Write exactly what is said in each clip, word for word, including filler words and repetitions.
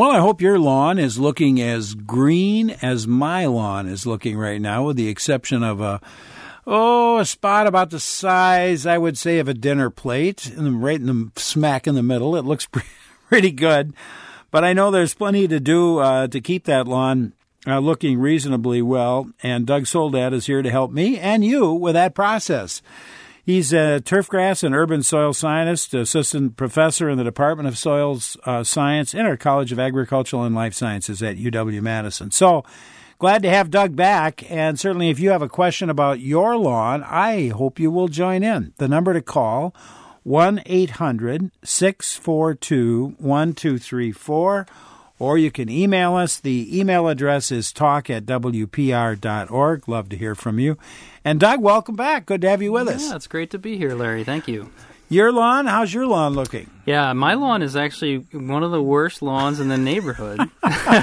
Well, I hope your lawn is looking as green as my lawn is looking right now, with the exception of a, oh, a spot about the size, I would say, of a dinner plate, in the, right in the smack in the middle. It looks pretty good. But I know there's plenty to do uh, to keep that lawn uh, looking reasonably well, and Doug Soldat is here to help me and you with that process. He's a turfgrass and urban soil scientist, assistant professor in the Department of Soil uh, Science in our College of Agricultural and Life Sciences at U W-Madison. So glad to have Doug back, and certainly if you have a question about your lawn, I hope you will join in. The number to call, one eight hundred six four two one two three four, or you can email us. The email address is talk at w p r dot org. Love to hear from you. And Doug, welcome back. Good to have you with us. Yeah, it's great to be here, Larry. Thank you. Your lawn? How's your lawn looking? Yeah, my lawn is actually one of the worst lawns in the neighborhood. And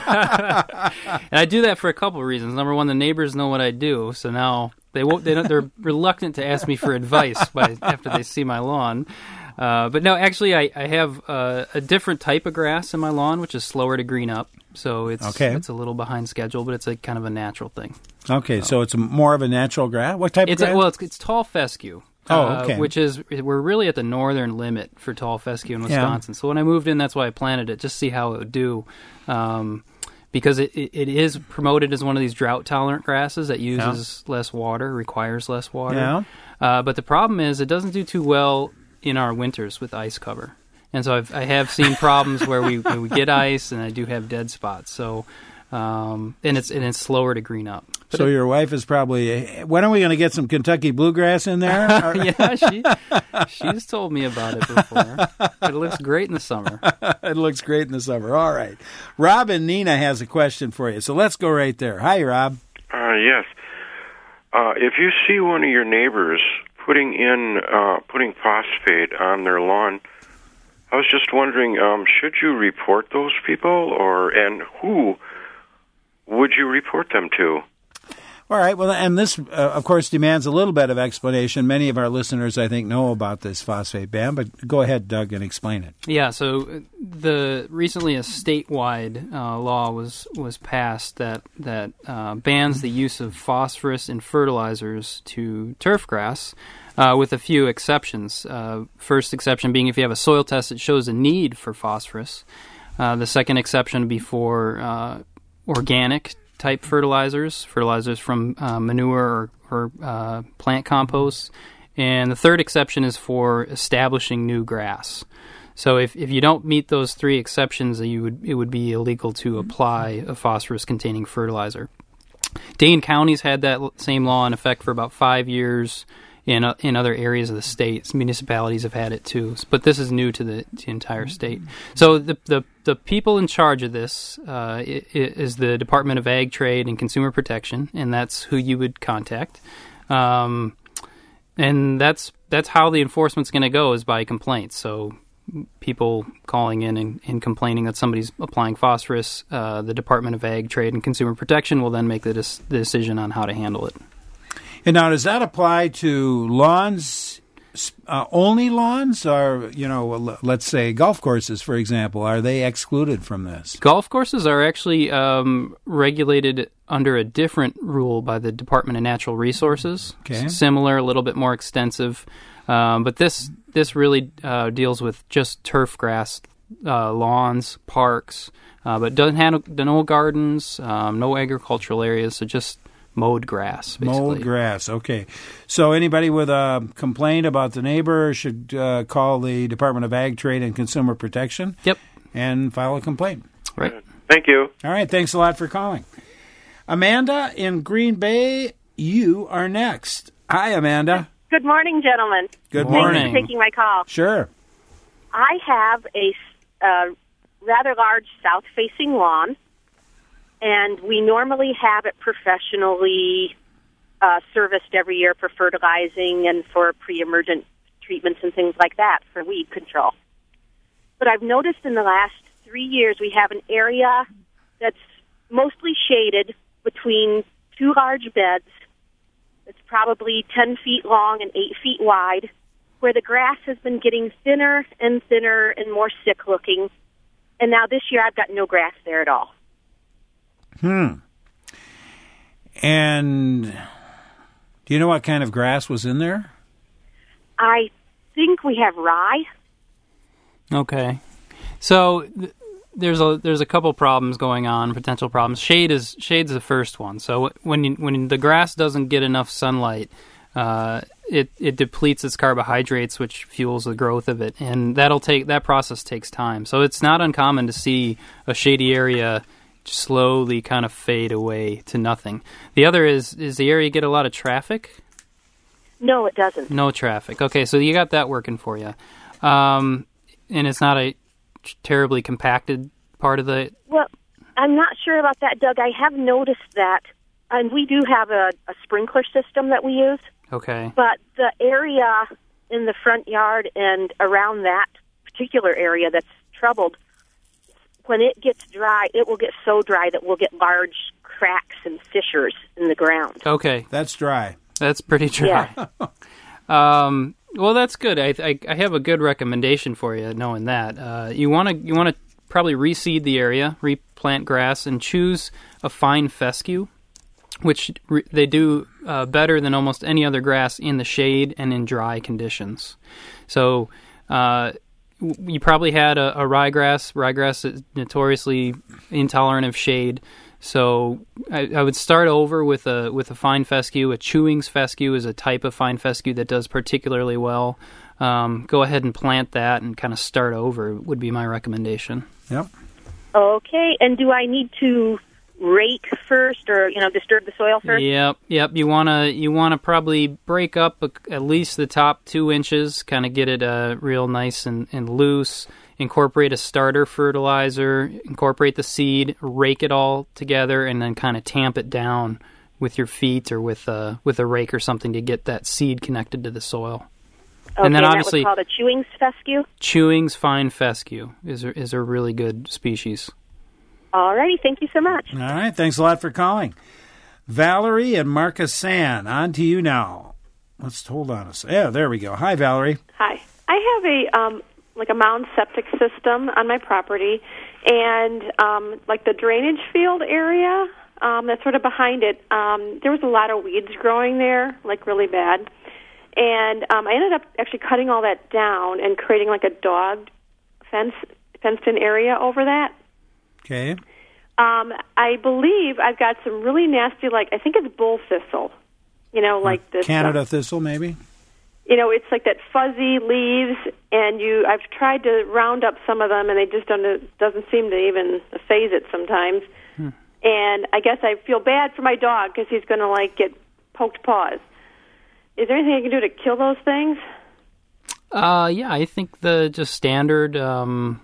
I do that for a couple of reasons. Number one, the neighbors know what I do, so now they won't. They don't, they're reluctant to ask me for advice by, after they see my lawn. Uh, but no, actually, I, I have uh, a different type of grass in my lawn, which is slower to green up. So it's okay. It's a little behind schedule, but it's a kind of a natural thing. Okay, so, so it's a, more of a natural grass. What type it's of grass? A, well, it's, it's tall fescue. Oh, okay. Uh, which is, we're really at the northern limit for tall fescue in Wisconsin. Yeah. So when I moved in, that's why I planted it, just to see how it would do. Um, because it, it, it is promoted as one of these drought-tolerant grasses that uses yeah. less water, requires less water. Yeah. Uh, but the problem is it doesn't do too well in our winters with ice cover. And so I've, I have seen problems where we, where we get ice, and I do have dead spots. So, um, and it's and it's slower to green up. But so it, your wife is probably, when are we going to get some Kentucky bluegrass in there? Yeah, she she's told me about it before. It looks great in the summer. It looks great in the summer. All right. Rob and Nina has a question for you. So let's go right there. Hi, Rob. Uh, yes. Uh, if you see one of your neighbors putting in uh, putting phosphate on their lawn, I was just wondering, um, should you report those people, or and who would you report them to? All right. Well, and this, uh, of course, demands a little bit of explanation. Many of our listeners, I think, know about this phosphate ban, but go ahead, Doug, and explain it. Yeah. So the recently a statewide uh, law was was passed that that uh, bans the use of phosphorus in fertilizers to turfgrass, uh, with a few exceptions. Uh, first exception being if you have a soil test that shows a need for phosphorus. Uh, the second exception would be for uh, organic type fertilizers, fertilizers from uh, manure or, or uh, plant compost. And the third exception is for establishing new grass. So if, if you don't meet those three exceptions, you would it would be illegal to apply a phosphorus-containing fertilizer. Dane County's had that same law in effect for about five years. In, uh, in other areas of the state, municipalities have had it too, but this is new to the, to the entire state. So the, the the people in charge of this uh, is the Department of Ag, Trade, and Consumer Protection, and that's who you would contact. Um, and that's that's how the enforcement's going to go, is by complaints. So people calling in and, and complaining that somebody's applying phosphorus, uh, the Department of Ag, Trade, and Consumer Protection will then make the, dis- the decision on how to handle it. And now, does that apply to lawns, uh, only lawns, or, you know, let's say golf courses, for example? Are they excluded from this? Golf courses are actually um, regulated under a different rule by the Department of Natural Resources. Okay. S- similar, a little bit more extensive. Um, but this this really uh, deals with just turf grass uh, lawns, parks, uh, but doesn't have no gardens, um, no agricultural areas, so just mowed grass, basically. Mowed grass, okay. So anybody with a complaint about the neighbor should uh, call the Department of Ag, Trade, and Consumer Protection. Yep. And file a complaint. Right. Thank you. All right, thanks a lot for calling. Amanda in Green Bay, you are next. Hi, Amanda. Good morning, gentlemen. Good morning. Thanks for taking my call. Sure. I have a uh, rather large south-facing lawn, and we normally have it professionally uh, serviced every year for fertilizing and for pre-emergent treatments and things like that for weed control. But I've noticed in the last three years we have an area that's mostly shaded between two large beds. It's probably ten feet long and eight feet wide, where the grass has been getting thinner and thinner and more sick-looking. And now this year I've got no grass there at all. Hmm. And do you know what kind of grass was in there? I think we have rye. Okay. So th- there's a there's a couple problems going on, potential problems. Shade is shade's the first one. So when you, when the grass doesn't get enough sunlight, uh, it it depletes its carbohydrates, which fuels the growth of it, and that'll take that process takes time. So it's not uncommon to see a shady area slowly kind of fade away to nothing. The other is is the area get a lot of traffic? No, it doesn't. No traffic. Okay, so you got that working for you. Um, and it's not a terribly compacted part of the... Well, I'm not sure about that, Doug. I have noticed that, and we do have a, a sprinkler system that we use, Okay. but the area in the front yard and around that particular area that's troubled, when it gets dry, it will get so dry that we'll get large cracks and fissures in the ground. Okay. That's dry. That's pretty dry. Yeah. um, well, that's good. I, I I have a good recommendation for you. Knowing that, uh, you want to you want to probably reseed the area, replant grass, and choose a fine fescue, which re- they do uh, better than almost any other grass in the shade and in dry conditions. So. Uh, You probably had a, a ryegrass. Ryegrass is notoriously intolerant of shade, so I, I would start over with a with a fine fescue. A Chewings fescue is a type of fine fescue that does particularly well. Um, go ahead and plant that and kind of start over would be my recommendation. Yep. Okay, and do I need to rake first, or you know, disturb the soil first? Yep, yep. You wanna you wanna probably break up a, at least the top two inches, kind of get it uh, real nice and, and loose. Incorporate a starter fertilizer, incorporate the seed, rake it all together, and then kind of tamp it down with your feet or with uh, with a rake or something to get that seed connected to the soil. Okay, and then and obviously, that was called a Chewings fescue? Chewings fine fescue is a, is a really good species. All righty, thank you so much. All right, thanks a lot for calling. Valerie and Marcus San, on to you now. Let's hold on a second. Yeah, there we go. Hi, Valerie. Hi. I have a um, like a mound septic system on my property, and um, like the drainage field area um, that's sort of behind it, um, there was a lot of weeds growing there, like really bad. And um, I ended up actually cutting all that down and creating like a dog fence fenced-in area over that. Okay. Um, I believe I've got some really nasty, like, I think it's bull thistle, you know, like this. Canada uh, thistle, maybe? You know, it's like that fuzzy leaves, and you. I've tried to round up some of them, and they just don't, doesn't seem to even phase it sometimes. Hmm. And I guess I feel bad for my dog because he's going to, like, get poked paws. Is there anything I can do to kill those things? Uh, yeah, I think the just standard... Um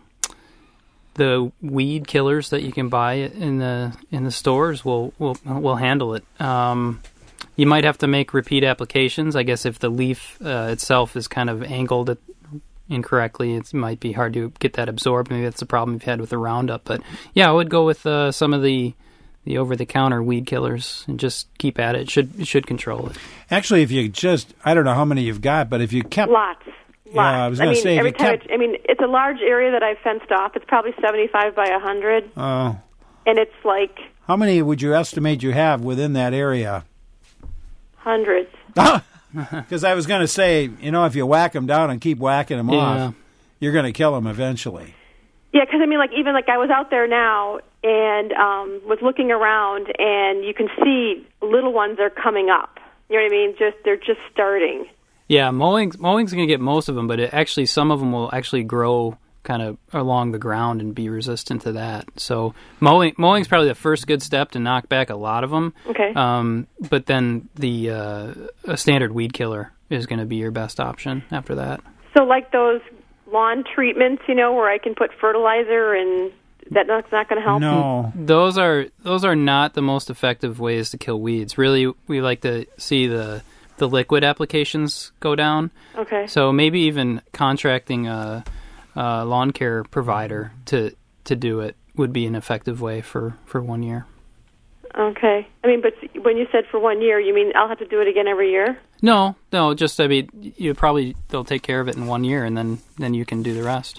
the weed killers that you can buy in the in the stores will will will handle it. Um, you might have to make repeat applications. I guess if the leaf uh, itself is kind of angled incorrectly, it might be hard to get that absorbed. Maybe that's the problem you've had with the Roundup. But yeah, I would go with uh, some of the the over the counter weed killers and just keep at it. It should it should control it. Actually, if you just I don't know how many you've got, but if you kept lots. Yeah, I was going to I mean, say, every if you time kept... it, I mean, it's a large area that I've fenced off. It's probably seventy-five by one hundred. Oh. And it's like... How many would you estimate you have within that area? Hundreds. Because I was going to say, you know, if you whack them down and keep whacking them yeah. off, you're going to kill them eventually. Yeah, because, I mean, like, even, like, I was out there now and um, was looking around, and you can see little ones are coming up. You know what I mean? Just They're just starting. Yeah, mowing's mowing's going to get most of them, but it actually some of them will actually grow kind of along the ground and be resistant to that. So mowing mowing's probably the first good step to knock back a lot of them. Okay. Um, but then the uh, a standard weed killer is going to be your best option after that. So like those lawn treatments, you know, where I can put fertilizer and that's not, not going to help? No. Those are those are not the most effective ways to kill weeds. Really, we like to see the the liquid applications go down. Okay. So maybe even contracting a, a lawn care provider to to do it would be an effective way for, for one year. Okay. I mean, but when you said for one year, you mean I'll have to do it again every year? No, no, just, I mean, you probably, they'll take care of it in one year, and then, then you can do the rest.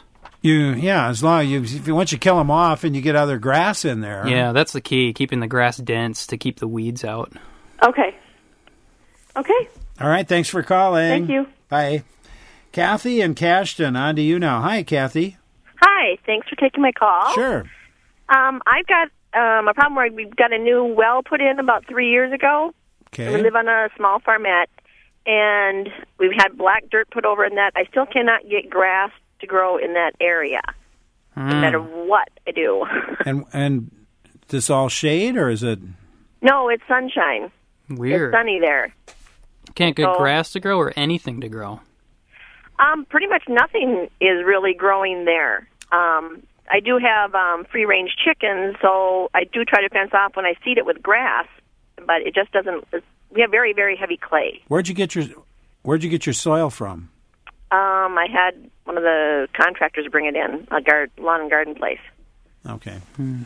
You yeah, as long as you if you, once you kill them off and you get other grass in there. Yeah, that's the key, keeping the grass dense to keep the weeds out. Okay. Okay. All right, thanks for calling. Thank you. Bye. Kathy and Cashton, on to you now. Hi, Kathy. Hi, thanks for taking my call. Sure. Um, I've got um, a problem where we've got a new well put in about three years ago. Okay. We live on a small farmette, and we've had black dirt put over in that. I still cannot get grass to grow in that area, Mm. no matter what I do. And and this all shade, or is it? No, it's sunshine. Weird. It's sunny there. Can't get So- grass to grow or anything to grow. Um, pretty much nothing is really growing there. Um, I do have um, free-range chickens, so I do try to fence off when I seed it with grass, but it just doesn't. We have very, very heavy clay. Where'd you get your Where'd you get your soil from? Um, I had one of the contractors bring it in, a gar- lawn and garden place. Okay.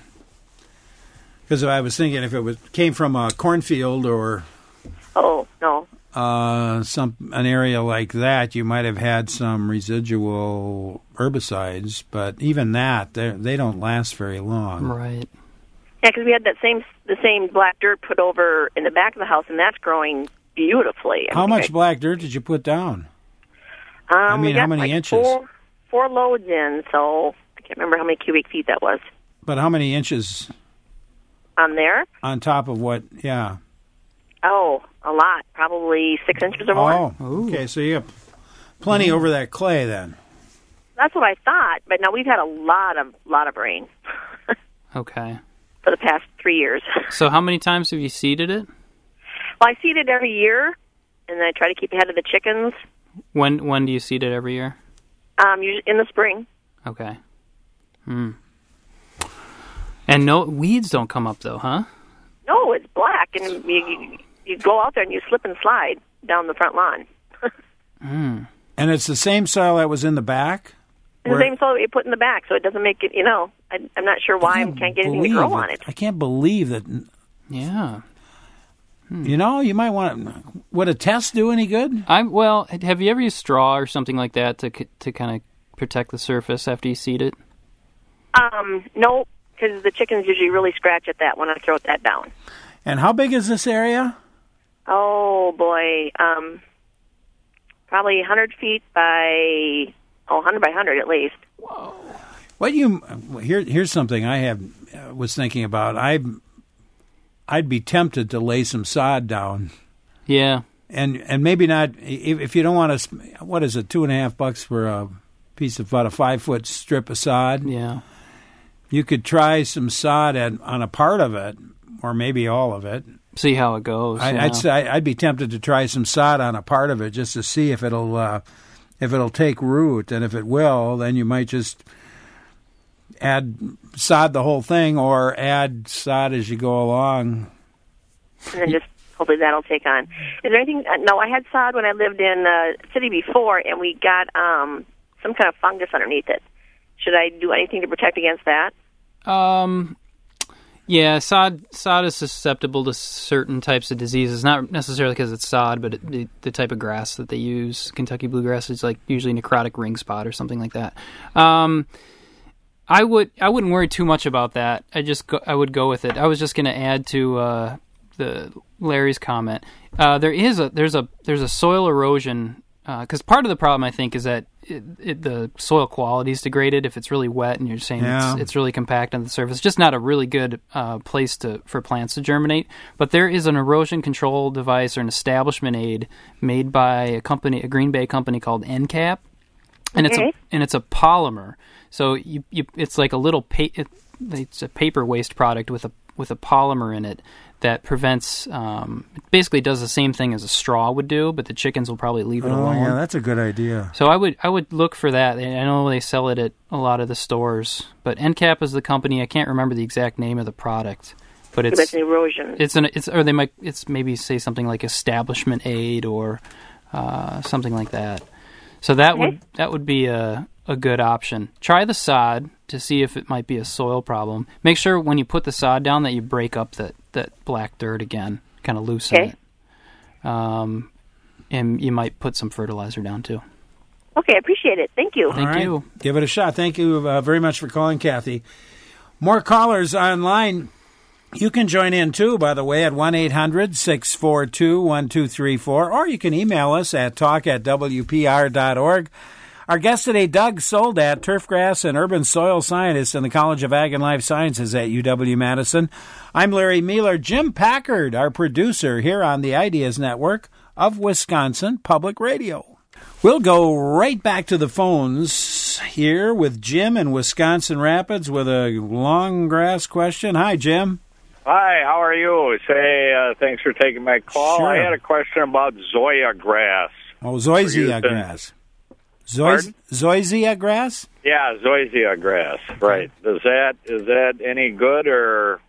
Because I was thinking if it was came from a cornfield or Oh, no. uh, some an area like that, you might have had some residual herbicides, but even that, they they don't last very long. Right. Yeah, because we had that same the same black dirt put over in the back of the house, and that's growing beautifully. I How think much I- black dirt did you put down? Um, I mean, we got how many like inches? Four, four loads in, so I can't remember how many cubic feet that was But how many inches on there. on top of what? Yeah. Oh, a lot, probably six inches or more. Oh, okay. So you have plenty over that clay then. That's what I thought, but now we've had a lot of lot of rain Okay. for the past three years. So how many times have you seeded it? Well, I seed it every year, and I try to keep ahead of the chickens. When when do you seed it every year? Um, usually in the spring. Okay. Hmm. And no weeds don't come up though, huh? No, it's black, and you, you, you go out there and you slip and slide down the front lawn. Mm. And it's the same soil that was in the back? It's the same soil that you put in the back, so it doesn't make it, you know, I, I'm not sure why I can't get anything to grow on it. I can't believe that. Yeah. You know, you might want to. Would a test do any good? I'm well. Have you ever used straw or something like that to c- to kind of protect the surface after you seed it? Um, no, because the chickens usually really scratch at that when I throw that down. And how big is this area? Oh, boy. Um, probably one hundred feet by, oh, one hundred by one hundred at least. What you here? Here's something I have uh, was thinking about. I I'd be tempted to lay some sod down, Yeah. and and maybe not if, if you don't want to. What is it? Two and a half bucks for a piece of about a five foot strip of sod. Yeah. You could try some sod at, on a part of it, or maybe all of it. See how it goes. I, yeah. I'd say I'd be tempted to try some sod on a part of it just to see if it'll uh, if it'll take root, and if it will, then you might just add sod the whole thing, or add sod as you go along. And then just hopefully that'll take on. Is there anything? Uh, no, I had sod when I lived in uh, city before, and we got um, some kind of fungus underneath it. Should I do anything to protect against that? Um, yeah, sod sod is susceptible to certain types of diseases. Not necessarily because it's sod, but it, the, the type of grass that they use, Kentucky bluegrass, is like usually necrotic ring spot or something like that. Um, I would I wouldn't worry too much about that. I just go, I would go with it. I was just going to add to uh, the Larry's comment. Uh, there is a there's a there's a soil erosion because uh, part of the problem I think is that it, it, the soil quality is degraded if it's really wet and you're saying Yeah. it's, it's really compact on the surface. It's just not a really good uh, place to for plants to germinate. But there is an erosion control device or an establishment aid made by a company, a Green Bay company called N CAP, and it's Okay. a and it's a polymer. So you, you it's like a little pa- it, it's a paper waste product with a with a polymer in it that prevents um, it basically does the same thing as a straw would do, but the chickens will probably leave it Oh, alone. yeah, that's a good idea. So I would I would look for that. I know they sell it at a lot of the stores, but N CAP is the company. I can't remember the exact name of the product, but it's It's an erosion. it's an it's or they might it's maybe say something like establishment aid or uh, something like that. So that Okay. would that would be a a good option. Try the sod to see if it might be a soil problem. Make sure when you put the sod down that you break up that, that black dirt again, kind of loosen Okay. it. Um, and you might put some fertilizer down too. Okay, I appreciate it. Thank you. Thank All right. you. Give it a shot. Thank you uh, very much for calling, Kathy. More callers online. You can join in, too, by the way, at one eight hundred six four two one two three four, or you can email us at talk at w p r dot org. Our guest today, Doug Soldat, turfgrass and urban soil scientist in the College of Ag and Life Sciences at U W-Madison. I'm Larry Mueller. Jim Packard, our producer here on the Ideas Network of Wisconsin Public Radio. We'll go right back to the phones here with Jim in Wisconsin Rapids with a long grass question. Hi, Jim. Hi, how are you? Say, uh, thanks for taking my call. Sure. I had a question about Zoysia grass. Oh, zoysia using- grass. Zoysia, zoysia grass? Yeah, Zoysia grass. Right. Does that is that any good or?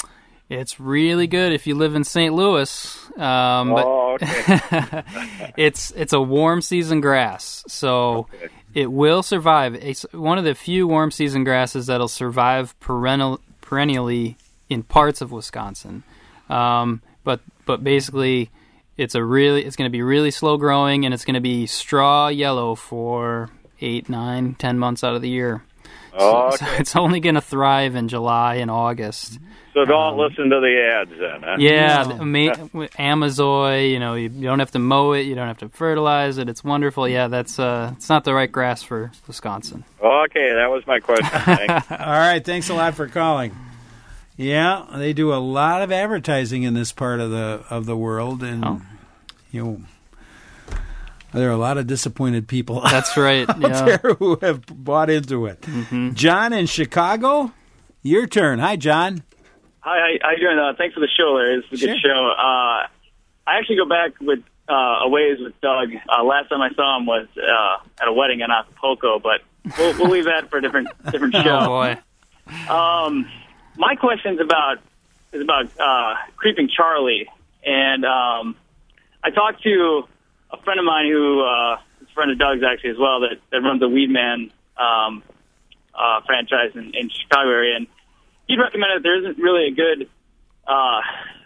It's really good if you live in Saint Louis. Um, but Oh, okay. it's it's a warm season grass, so Okay. it will survive. It's one of the few warm season grasses that'll survive perennial, perennially in parts of Wisconsin. Um, but but basically, it's a really it's going to be really slow growing, and it's going to be straw yellow for eight, nine, ten months out of the year. Oh, So, so okay. it's only going to thrive in July and August. So don't listen to the ads then, huh? Yeah, No. the ama- with Amazoy, you know, you, you don't have to mow it, you don't have to fertilize it. It's wonderful. Yeah, that's uh, it's not the right grass for Wisconsin. Okay, that was my question. Thanks. All right, thanks a lot for calling. Yeah, they do a lot of advertising in this part of the of the world, and Oh. you know, there are a lot of disappointed people That's right. out Yeah. there who have bought into it. Mm-hmm. John in Chicago, your turn. Hi, John. Hi, how you doing? Uh, thanks for the show, Larry. It's a good Sure. show. Uh, I actually go back with uh, a ways with Doug. Uh, last time I saw him was uh, at a wedding in Acapulco, but we'll, we'll leave that for a different different show. Oh boy. Um, my question is about is about uh, Creeping Charlie, and um, I talked to a friend of mine who uh, is a friend of Doug's actually as well that, that runs a Weedman um, uh, franchise in, in Chicago area, and he'd recommended that there isn't really a good uh,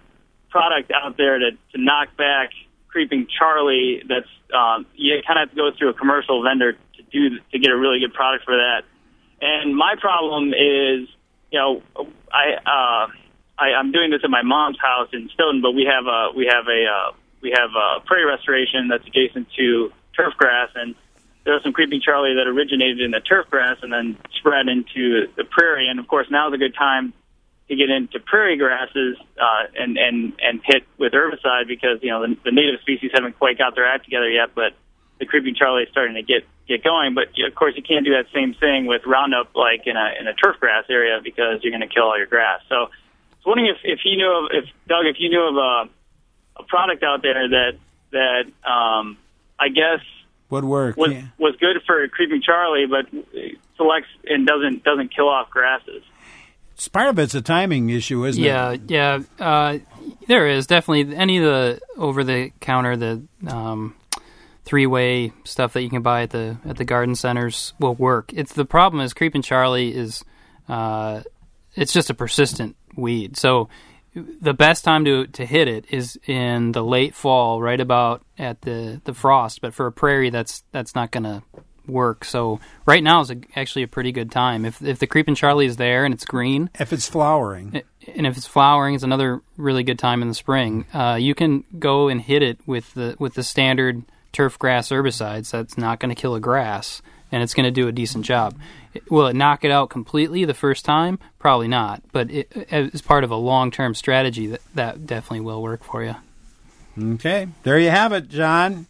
product out there to, to knock back Creeping Charlie. That's um, you kind of have to go through a commercial vendor to do to get a really good product for that. And my problem is, you know, I, uh, I I'm doing this at my mom's house in Stoughton, but we have a we have a uh, we have a prairie restoration that's adjacent to turf grass, and there was some Creeping Charlie that originated in the turf grass and then spread into the prairie. And of course, now's a good time to get into prairie grasses uh, and and and hit with herbicide because you know the, the native species haven't quite got their act together yet, but the Creeping Charlie is starting to get get going. But of course, you can't do that same thing with Roundup like in a in a turf grass area because you're going to kill all your grass. So I was wondering if if you knew of if Doug if you knew of a a product out there that that um, I guess Would work. was yeah. was good for Creeping Charlie, but selects and doesn't doesn't kill off grasses. It's part of it's a timing issue, isn't Yeah, it? yeah. Uh, there is definitely any of the over the counter the um, three way stuff that you can buy at the at the garden centers will work. It's the problem is Creeping Charlie is uh, it's just a persistent weed. So the best time to to hit it is in the late fall, right about at the, the frost. But for a prairie, that's that's not going to work. So right now is a, actually a pretty good time. If if the Creeping Charlie is there and it's green, If it's flowering. and if it's flowering, it's another really good time in the spring. Uh, you can go and hit it with the with the standard turf grass herbicides. That's not going to kill a grass, and it's going to do a decent job. Will it knock it out completely the first time? Probably not. But it, as part of a long-term strategy, that, that definitely will work for you. Okay. There you have it, John.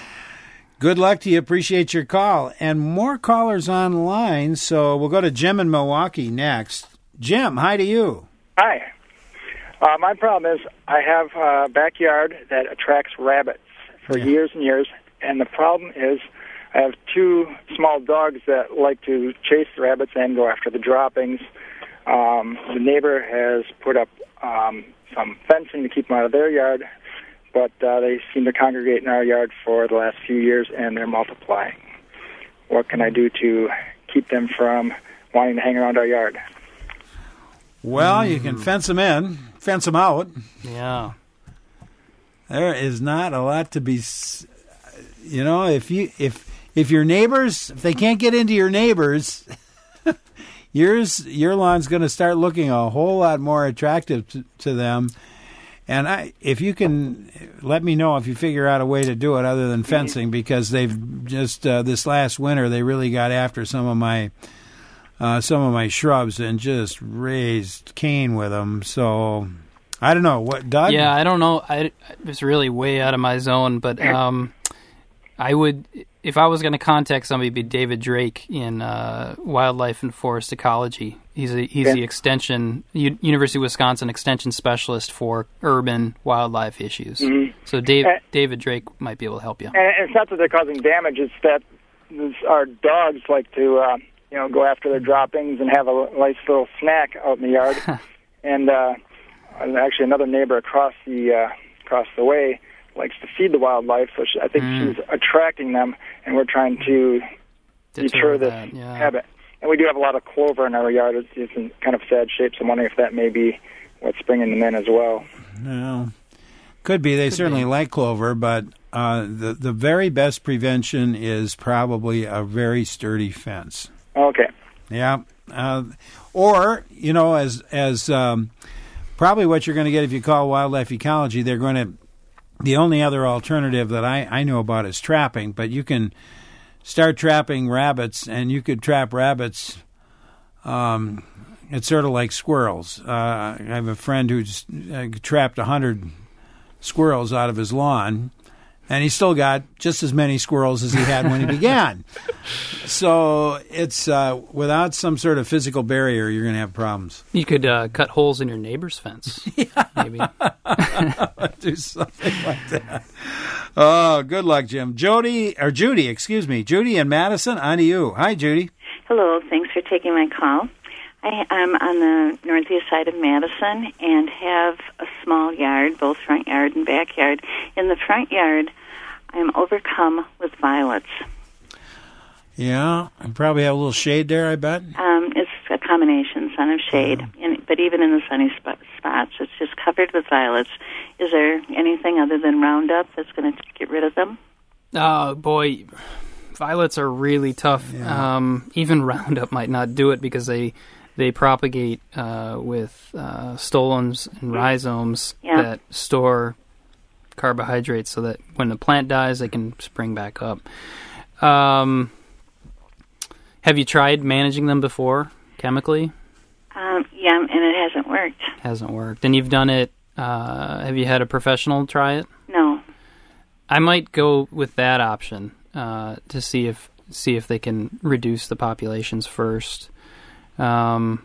Good luck to you. Appreciate your call. And more callers online, so we'll go to Jim in Milwaukee next. Jim, hi to you. Hi. Uh, my problem is I have a backyard that attracts rabbits for Yeah. years and years, and the problem is I have two small dogs that like to chase the rabbits and go after the droppings. Um, the neighbor has put up um, some fencing to keep them out of their yard, but uh, they seem to congregate in our yard for the last few years, and they're multiplying. What can I do to keep them from wanting to hang around our yard? Well, you can fence them in, fence them out. Yeah. There is not a lot to be, s- you know, if you if if your neighbors, if they can't get into your neighbors, yours, your lawn's going to start looking a whole lot more attractive to, to them. And I, if you can, let me know if you figure out a way to do it other than fencing, because they've just uh, this last winter they really got after some of my uh, some of my shrubs and just raised Cain with them. So I don't know what, Doug. Yeah, I don't know. I it's really way out of my zone, but um, I would, if I was going to contact somebody, it'd be David Drake in uh, Wildlife and Forest Ecology. He's a, he's Okay. the extension U- University of Wisconsin extension specialist for urban wildlife issues. Mhm. So Dave, Uh, David Drake might be able to help you. And it's not that they're causing damage; it's that this, our dogs like to, uh, you know, go after their droppings and have a nice little snack out in the yard. and uh, actually, another neighbor across the uh, across the way likes to feed the wildlife, so she, I think Mm. she's attracting them, and we're trying to Deter deter this that, yeah. habit. And we do have a lot of clover in our yard. It's, it's in kind of sad shape, so I'm wondering if that may be what's bringing them in as well. No, could be. They Could certainly be. like clover, but uh, the the very best prevention is probably a very sturdy fence. Okay. Yeah, uh, or you know, as as um, probably what you're going to get if you call Wildlife Ecology, they're going to. The only other alternative that I, I know about is trapping, but you can start trapping rabbits, and you could trap rabbits. Um, it's sort of like squirrels. Uh, I have a friend who's uh, trapped a hundred squirrels out of his lawn, and he still got just as many squirrels as he had when he began. So it's uh, without some sort of physical barrier, you're going to have problems. You could uh, cut holes in your neighbor's fence, maybe. Do something like that. Oh, good luck, Jim. Jody, or Judy, excuse me. Judy and Madison, on to you. Hi, Judy. Hello, thanks for taking my call. I am on the northeast side of Madison and have a small yard, both front yard and backyard. In the front yard, I'm overcome with violets. Yeah, I probably have a little shade there, I bet. Um, it's a combination, sun of shade, and, but even in the sunny spot, spots, it's just covered with violets. Is there anything other than Roundup that's going to get rid of them? Oh, boy. Violets are really tough. Yeah. Um, even Roundup might not do it because they they propagate uh, with uh, stolons and rhizomes Yeah. that store carbohydrates so that when the plant dies, they can spring back up. Um, have you tried managing them before, chemically? Um, yeah, and it hasn't worked. Hasn't worked. And you've done it, uh, have you had a professional try it? No. I might go with that option uh, to see if see if they can reduce the populations first, um,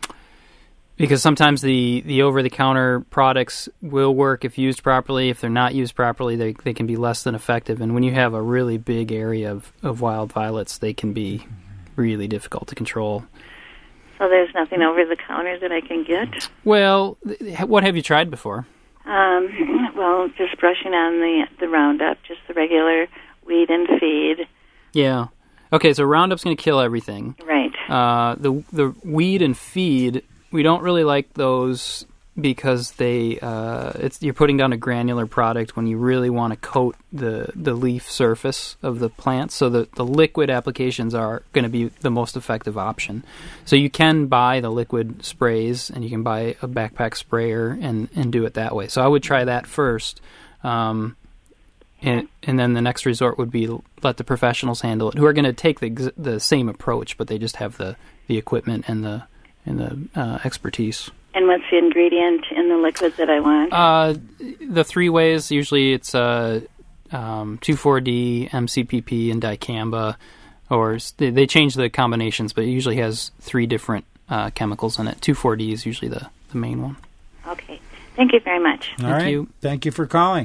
because sometimes the, the over the counter products will work if used properly. If they're not used properly, they they can be less than effective. And when you have a really big area of, of wild violets, they can be really difficult to control. So there's nothing over the counter that I can get? Well, th- what have you tried before? Um, well, just brushing on the the Roundup, just the regular weed and feed. Yeah. Okay, so Roundup's going to kill everything. Right. Uh, the the weed and feed, we don't really like those because they uh, it's you're putting down a granular product when you really want to coat the, the leaf surface of the plant. So the, the liquid applications are going to be the most effective option. So you can buy the liquid sprays and you can buy a backpack sprayer and, and do it that way. So I would try that first. Um, and and then the next resort would be let the professionals handle it, who are going to take the the same approach, but they just have the, the equipment and the and the uh, expertise. And what's the ingredient in the liquid that I want? Uh, the three ways, usually it's uh, um, two four D, M C P P, and dicamba, or s- they, they change the combinations, but it usually has three different uh, chemicals in it. two four D is usually the, the main one. Okay. Thank you very much. All Thank right. you. Thank you for calling.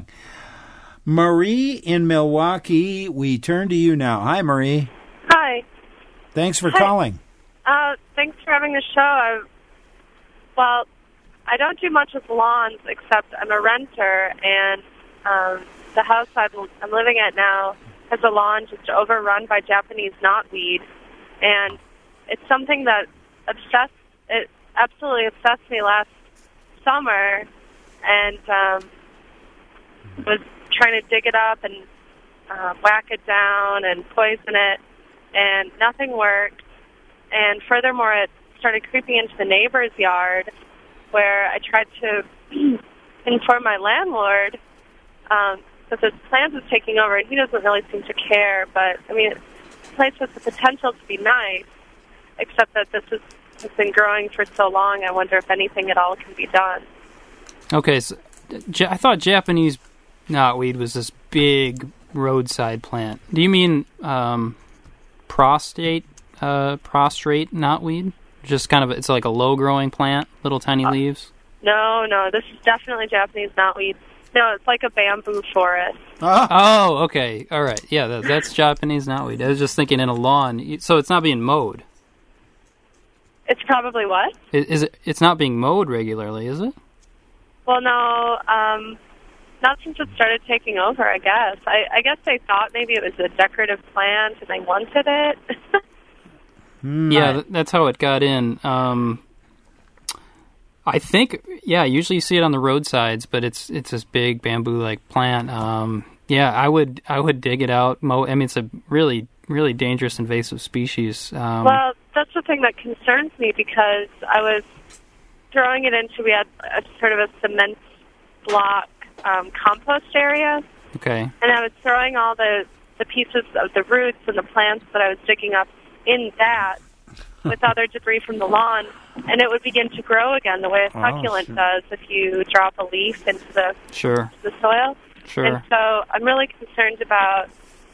Marie in Milwaukee, we turn to you now. Hi, Marie. Hi. Thanks for Hi. calling. Uh, thanks for having the show. I, well, I don't do much with lawns except I'm a renter, and um, the house I'm, I'm living at now has a lawn just overrun by Japanese knotweed, and it's something that obsessed, it absolutely obsessed me last summer, and um, was trying to dig it up and uh, whack it down and poison it, and nothing worked. And furthermore, it started creeping into the neighbor's yard, where I tried to inform my landlord um, that this plant is taking over, and he doesn't really seem to care. But, I mean, the place has the potential to be nice, except that this is, has been growing for so long, I wonder if anything at all can be done. Okay, so I thought Japanese knotweed was this big roadside plant. Do you mean um, prostate, uh, prostrate knotweed? Just kind of, it's like a low-growing plant, little tiny uh, leaves? No, no, this is definitely Japanese knotweed. No, it's like a bamboo forest. Oh, oh okay. All right. Yeah, that, that's Japanese knotweed. I was just thinking in a lawn. So it's not being mowed. It's probably what? Is, is it? It's not being mowed regularly, is it? Well, no, um, not since it started taking over, I guess. I, I guess they thought maybe it was a decorative plant and they wanted it. mm. Yeah, th- that's how it got in. Um, I think, yeah, usually you see it on the roadsides, but it's it's this big bamboo-like plant. Um, yeah, I would I would dig it out. Mow. I mean, it's a really, really dangerous invasive species. Um, well, that's the thing that concerns me, because I was throwing it into, we had a sort of a cement block um, compost area. Okay. And I was throwing all the, the pieces of the roots and the plants that I was digging up in that with other debris from the lawn, and it would begin to grow again the way a succulent oh, sure. does if you drop a leaf into the, sure. into the soil. Sure. And so I'm really concerned about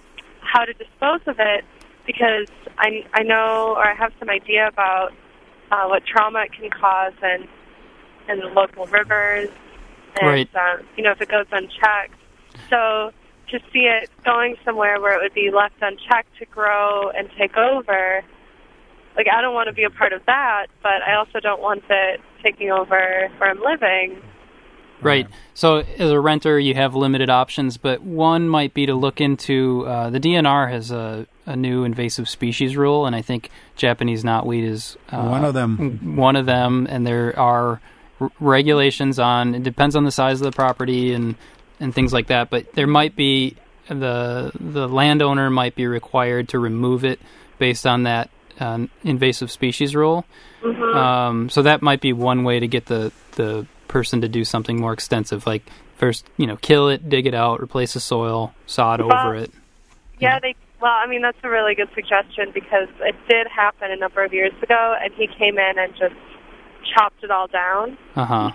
how to dispose of it, because I, I know, or I have some idea about uh, what trauma it can cause in, in the local rivers, and, right. um, you know, if it goes unchecked. So to see it going somewhere where it would be left unchecked to grow and take over, like, I don't want to be a part of that, but I also don't want it taking over where I'm living. Right. So as a renter, you have limited options, but one might be to look into, uh, the D N R has a, a new invasive species rule, and I think Japanese knotweed is uh, one of them. One of them, and there are r- regulations on, it depends on the size of the property and, and things like that, but there might be, the the landowner might be required to remove it based on that uh, invasive species rule. Mm-hmm. Um, so that might be one way to get the, the person to do something more extensive, like first, you know, kill it, dig it out, replace the soil, sod well, over it. Yeah, they. Well, I mean, that's a really good suggestion, because it did happen a number of years ago, and he came in and just chopped it all down. Uh-huh.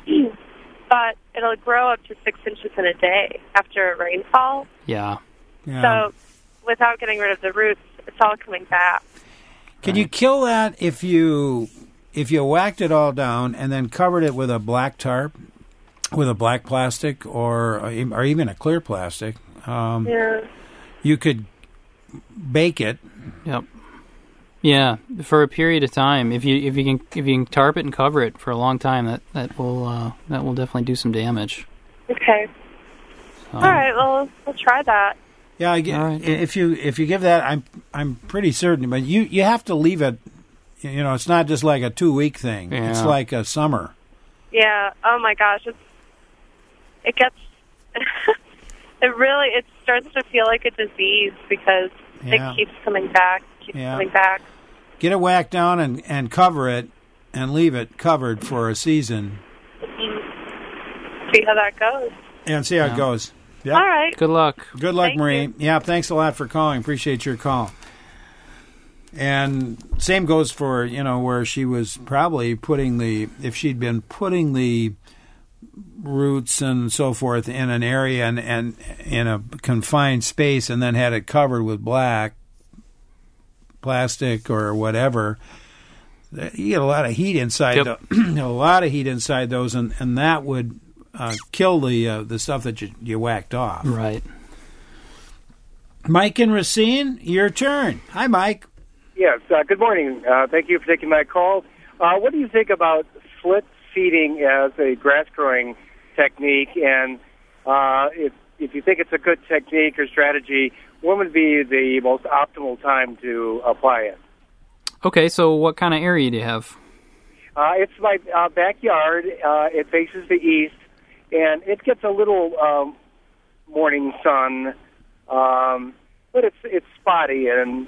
But it'll grow up to six inches in a day after a rainfall. Yeah. yeah. So without getting rid of the roots, it's all coming back. Can you kill that if you if you whacked it all down and then covered it with a black tarp, with a black plastic, or or even a clear plastic? Um, yeah. You could bake it. Yep. Yeah, for a period of time. If you if you can if you can tarp it and cover it for a long time, that that will uh, that will definitely do some damage. Okay. So. All right. Well, we'll try that. Yeah, I, right. if you if you give that, I'm I'm pretty certain, but you, you have to leave it. You know, it's not just like a two week thing. Yeah. It's like a summer. Yeah. Oh my gosh, it's it gets it really it starts to feel like a disease, because yeah. it keeps coming back, keeps yeah. coming back. Get it whacked down and, and cover it, and leave it covered for a season. Mm-hmm. See how that goes. And see how yeah. it goes. Yep. All right. Good luck. Good luck, Thank Marie. you. Yeah, thanks a lot for calling. Appreciate your call. And same goes for, you know, where she was probably putting the, if she'd been putting the roots and so forth in an area and, and in a confined space, and then had it covered with black plastic or whatever, you get a lot of heat inside. Yep. The, a lot of heat inside those, and, and that would uh, kill the uh, the stuff that you, you whacked off. Right. Mike and Racine, your turn. Hi, Mike. Yes. Uh, good morning. Uh, thank you for taking my call. Uh, what do you think about split seeding as a grass growing technique? And uh, if if you think it's a good technique or strategy, when would be the most optimal time to apply it? Okay, so what kind of area do you have? Uh, it's my uh, backyard. Uh, it faces the east, and it gets a little um, morning sun um, but it's it's spotty, and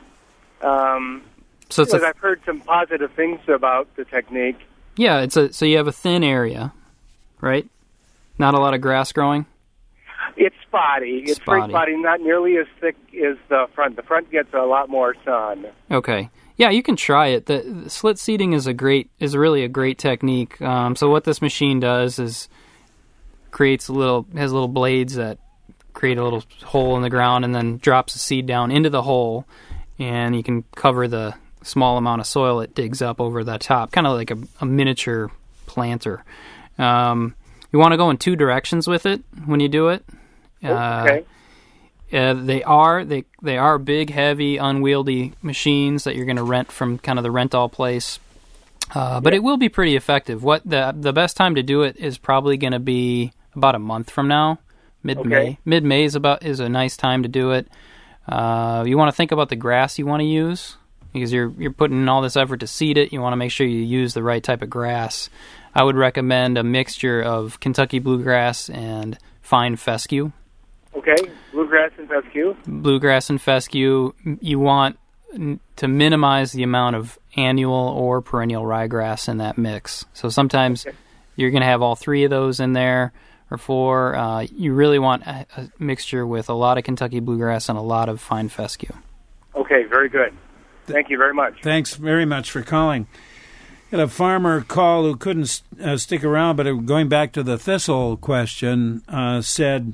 um, So it's a, I've heard some positive things about the technique. yeah, it's a so you have a thin area, right? Not a lot of grass growing. It's spotty. It's Spotty. pretty spotty, not nearly as thick as the front. The front gets a lot more sun. Okay. Yeah, you can try it. The, the slit seeding is a great is really a great technique. Um, so what this machine does is creates a little has little blades that create a little hole in the ground and then drops the seed down into the hole, and you can cover the small amount of soil it digs up over the top, kind of like a, a miniature planter. Um, you want to go in two directions with it when you do it. Uh, Okay. Uh, they are they they are big, heavy, unwieldy machines that you're going to rent from kind of the rental place, uh, but it will be pretty effective. What the the best time to do it is probably going to be about a month from now, mid May. Okay. Mid May is about is a nice time to do it. Uh, you want to think about the grass you want to use because you're you're putting in all this effort to seed it. You want to make sure you use the right type of grass. I would recommend a mixture of Kentucky bluegrass and fine fescue. Okay, bluegrass and fescue. Bluegrass and fescue, you want n- to minimize the amount of annual or perennial ryegrass in that mix. So sometimes Okay. you're going to have all three of those in there or four. Uh, you really want a, a mixture with a lot of Kentucky bluegrass and a lot of fine fescue. Okay, very good. Thank you very much. Thanks very much for calling. Got a farmer call who couldn't uh, stick around, but going back to the thistle question, uh, said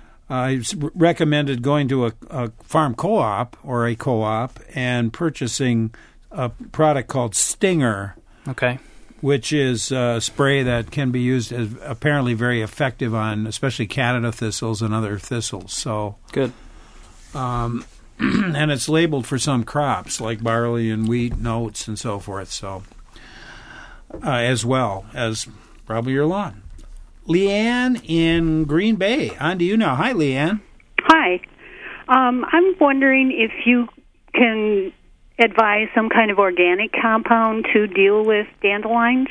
I uh, recommended going to a, a farm co-op or a co-op and purchasing a product called Stinger. Okay. Which is a spray that can be used as apparently very effective on especially Canada thistles and other thistles. So good. Um, and it's labeled for some crops like barley and wheat and oats and so forth. So uh, as well as probably your lawn. Leanne in Green Bay. On to you now. Hi, Leanne. Hi. Um, I'm wondering if you can advise some kind of organic compound to deal with dandelions,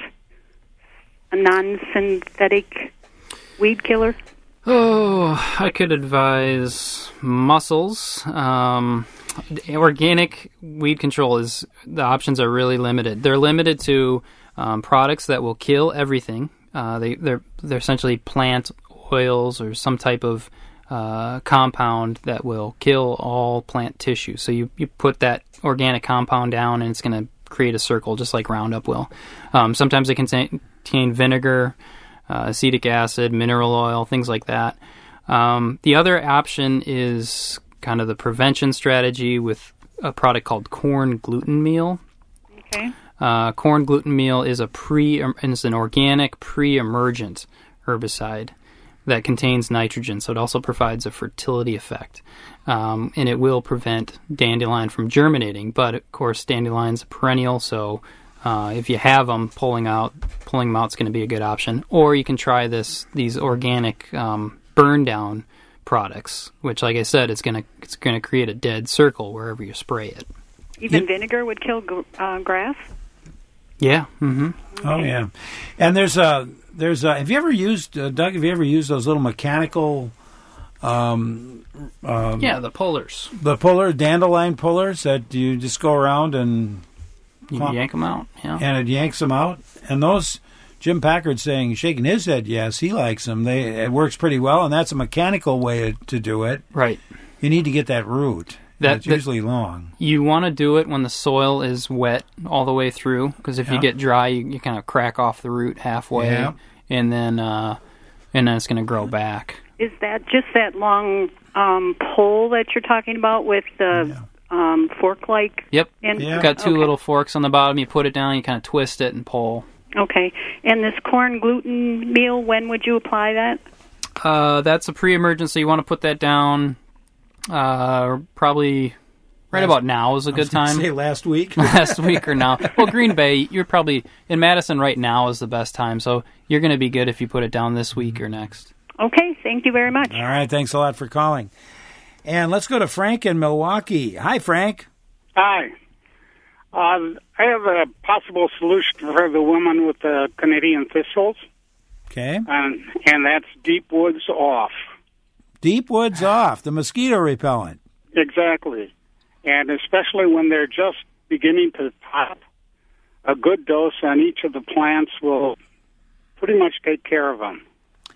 a non-synthetic weed killer. Oh, I could advise mussels. Um, organic weed control is the options are really limited. They're limited to um, products that will kill everything. Uh, they, they're they're essentially plant oils or some type of uh, compound that will kill all plant tissue. So you, you put that organic compound down and it's going to create a circle just like Roundup will. Um, sometimes they contain, contain vinegar, uh, acetic acid, mineral oil, things like that. Um, the other option is kind of the prevention strategy with a product called corn gluten meal. Okay. Uh, corn gluten meal is a pre is an organic pre-emergent herbicide that contains nitrogen, so it also provides a fertility effect, um, and it will prevent dandelion from germinating. But of course, dandelion's a perennial, so uh, if you have them, pulling out pulling them out is going to be a good option. Or you can try this these organic um, burn down products, which, like I said, it's going to it's going to create a dead circle wherever you spray it. Even Yep. vinegar would kill gr- uh, grass? Yeah. Mm-hmm. Oh, yeah. And there's a, there's a, have you ever used, uh, Doug, have you ever used those little mechanical, um, um, Yeah, the pullers. the puller, dandelion pullers that you just go around and You can yank them out, yeah. and it yanks them out? And those, Jim Packard's saying, shaking his head, yes, he likes them. They, it works pretty well, and that's a mechanical way to do it. Right. You need to get that root. That- it's that- usually long. You want to do it when the soil is wet all the way through, because if Yeah. you get dry, you, you kind of crack off the root halfway, Yeah. and then uh, and then it's going to grow back. Is that just that long um, pole that you're talking about with the um, fork-like? Yep. And- You've got two Okay. little forks on the bottom. You put it down, you kind of twist it and pull. Okay. And this corn gluten meal, when would you apply that? Uh, that's a pre-emergency. You want to put that down uh, probably right Last- about now is a I good was gonna time. say last week. last week or now. Well, Green Bay, you're probably in Madison right now is the best time, so you're going to be good if you put it down this week or next. Okay. Thank you very much. All right, thanks a lot for calling. And let's go to Frank in Milwaukee. Hi, Frank. Hi. Uh, I have a possible solution for the woman with the Canadian thistles, Okay. and, and that's deep woods off. Deep woods off, the mosquito repellent. Exactly. And especially when they're just beginning to pop, a good dose on each of the plants will pretty much take care of them.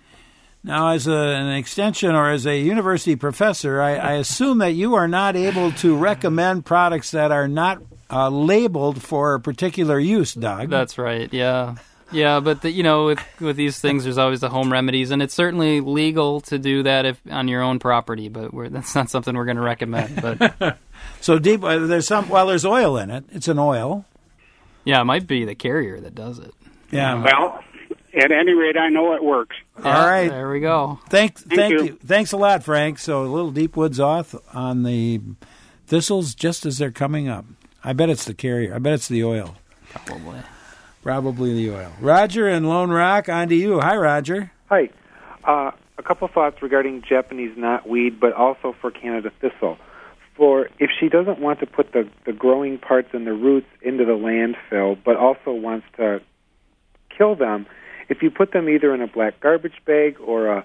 Now, as a, an extension or as a university professor, I, I assume that you are not able to recommend products that are not uh, labeled for a particular use, Doug. That's right, yeah. Yeah, but, the, you know, with, with these things, there's always the home remedies, and it's certainly legal to do that if on your own property, but we're, that's not something we're going to recommend. But So deep, uh, there's some, well, there's oil in it. It's an oil. Yeah, it might be the carrier that does it. Yeah. Well, at any rate, I know it works. Yeah, all right. There we go. Thank, Thank thank you. you. Thanks a lot, Frank. So a little deep woods off on the thistles just as they're coming up. I bet it's the carrier. I bet it's the oil. Probably. Probably the oil. Roger in Lone Rock, on to you. Hi, Roger. Hi. Uh, a couple thoughts regarding Japanese knotweed, but also for Canada thistle. For if she doesn't want to put the, the growing parts and the roots into the landfill, but also wants to kill them, if you put them either in a black garbage bag or a,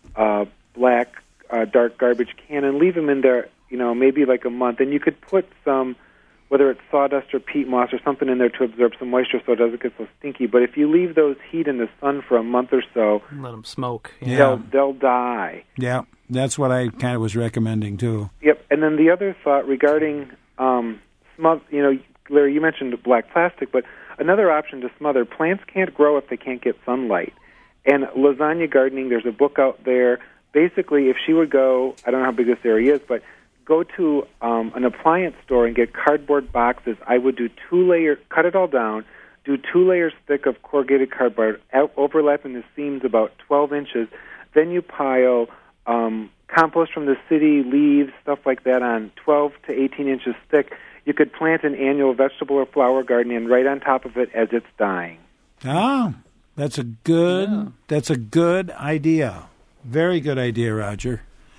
a black uh, dark garbage can and leave them in there, you know, maybe like a month, and you could put some, whether it's sawdust or peat moss or something in there to absorb some moisture so it doesn't get so stinky. But if you leave those heat in the sun for a month or so, let them smoke. Yeah. they'll, they'll die. Yeah, that's what I kind of was recommending, too. Yep. And then the other thought regarding, um, smoth, you know, Larry, you mentioned black plastic, but another option to smother, plants can't grow if they can't get sunlight. And lasagna gardening, there's a book out there. Basically, if she would go, I don't know how big this area is, but go to um, an appliance store and get cardboard boxes. I would do two layer, cut it all down, do two layers thick of corrugated cardboard, out, overlapping the seams about twelve inches. Then you pile um, compost from the city, leaves, stuff like that on twelve to eighteen inches thick. You could plant an annual vegetable or flower garden in right on top of it as it's dying. Oh, that's a good, Yeah. that's a good idea. Very good idea, Roger.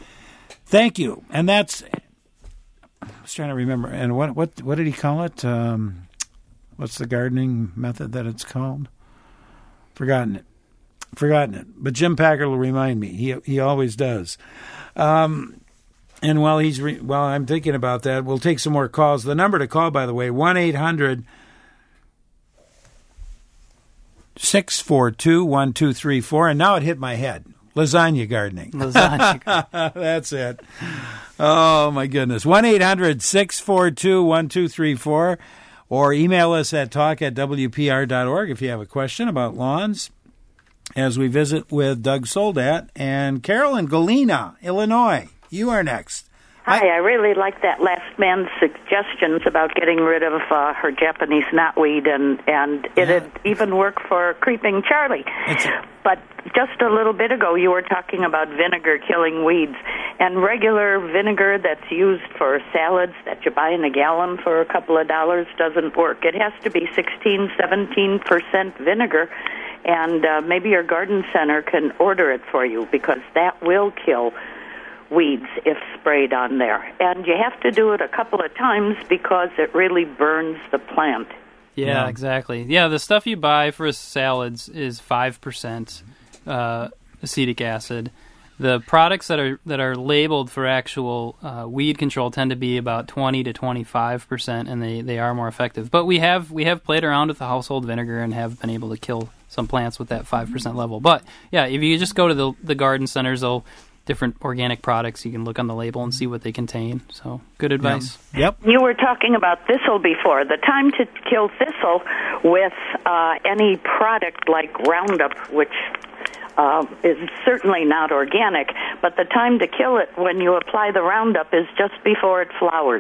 Thank you. And that's, I was trying to remember, and what what what did he call it? Um, what's the gardening method that it's called? Forgotten it. Forgotten it. But Jim Packard will remind me. He he always does. Um, and while he's re- while I'm thinking about that, we'll take some more calls. The number to call, by the way, one eight hundred six four two one two three four. And now it hit my head. Lasagna gardening. Lasagna. That's it. Oh, my goodness. one eight hundred six four two one two three four or email us at talk at w p r dot org if you have a question about lawns as we visit with Doug Soldat. And Carol in Galena, Illinois, you are next. Hi, I really like that last man's suggestions about getting rid of uh, her Japanese knotweed, and, and it'd even work for Creeping Charlie. But just a little bit ago, you were talking about vinegar killing weeds, and regular vinegar that's used for salads that you buy in a gallon for a couple of dollars doesn't work. It has to be sixteen, seventeen percent vinegar, and uh, maybe your garden center can order it for you, because that will kill weeds if sprayed on there. And you have to do it a couple of times because it really burns the plant. Yeah, Yeah. exactly. Yeah, the stuff you buy for salads is five percent uh, acetic acid. The products that are that are labeled for actual uh, weed control tend to be about twenty to twenty-five percent, and they, they are more effective. But we have we have played around with the household vinegar and have been able to kill some plants with that five percent level. But, yeah, if you just go to the, the garden centers, they'll different organic products. You can look on the label and see what they contain. So, good advice. Yep. You were talking about thistle before. The time to kill thistle with uh, any product like Roundup, which uh, is certainly not organic, but the time to kill it when you apply the Roundup is just before it flowers.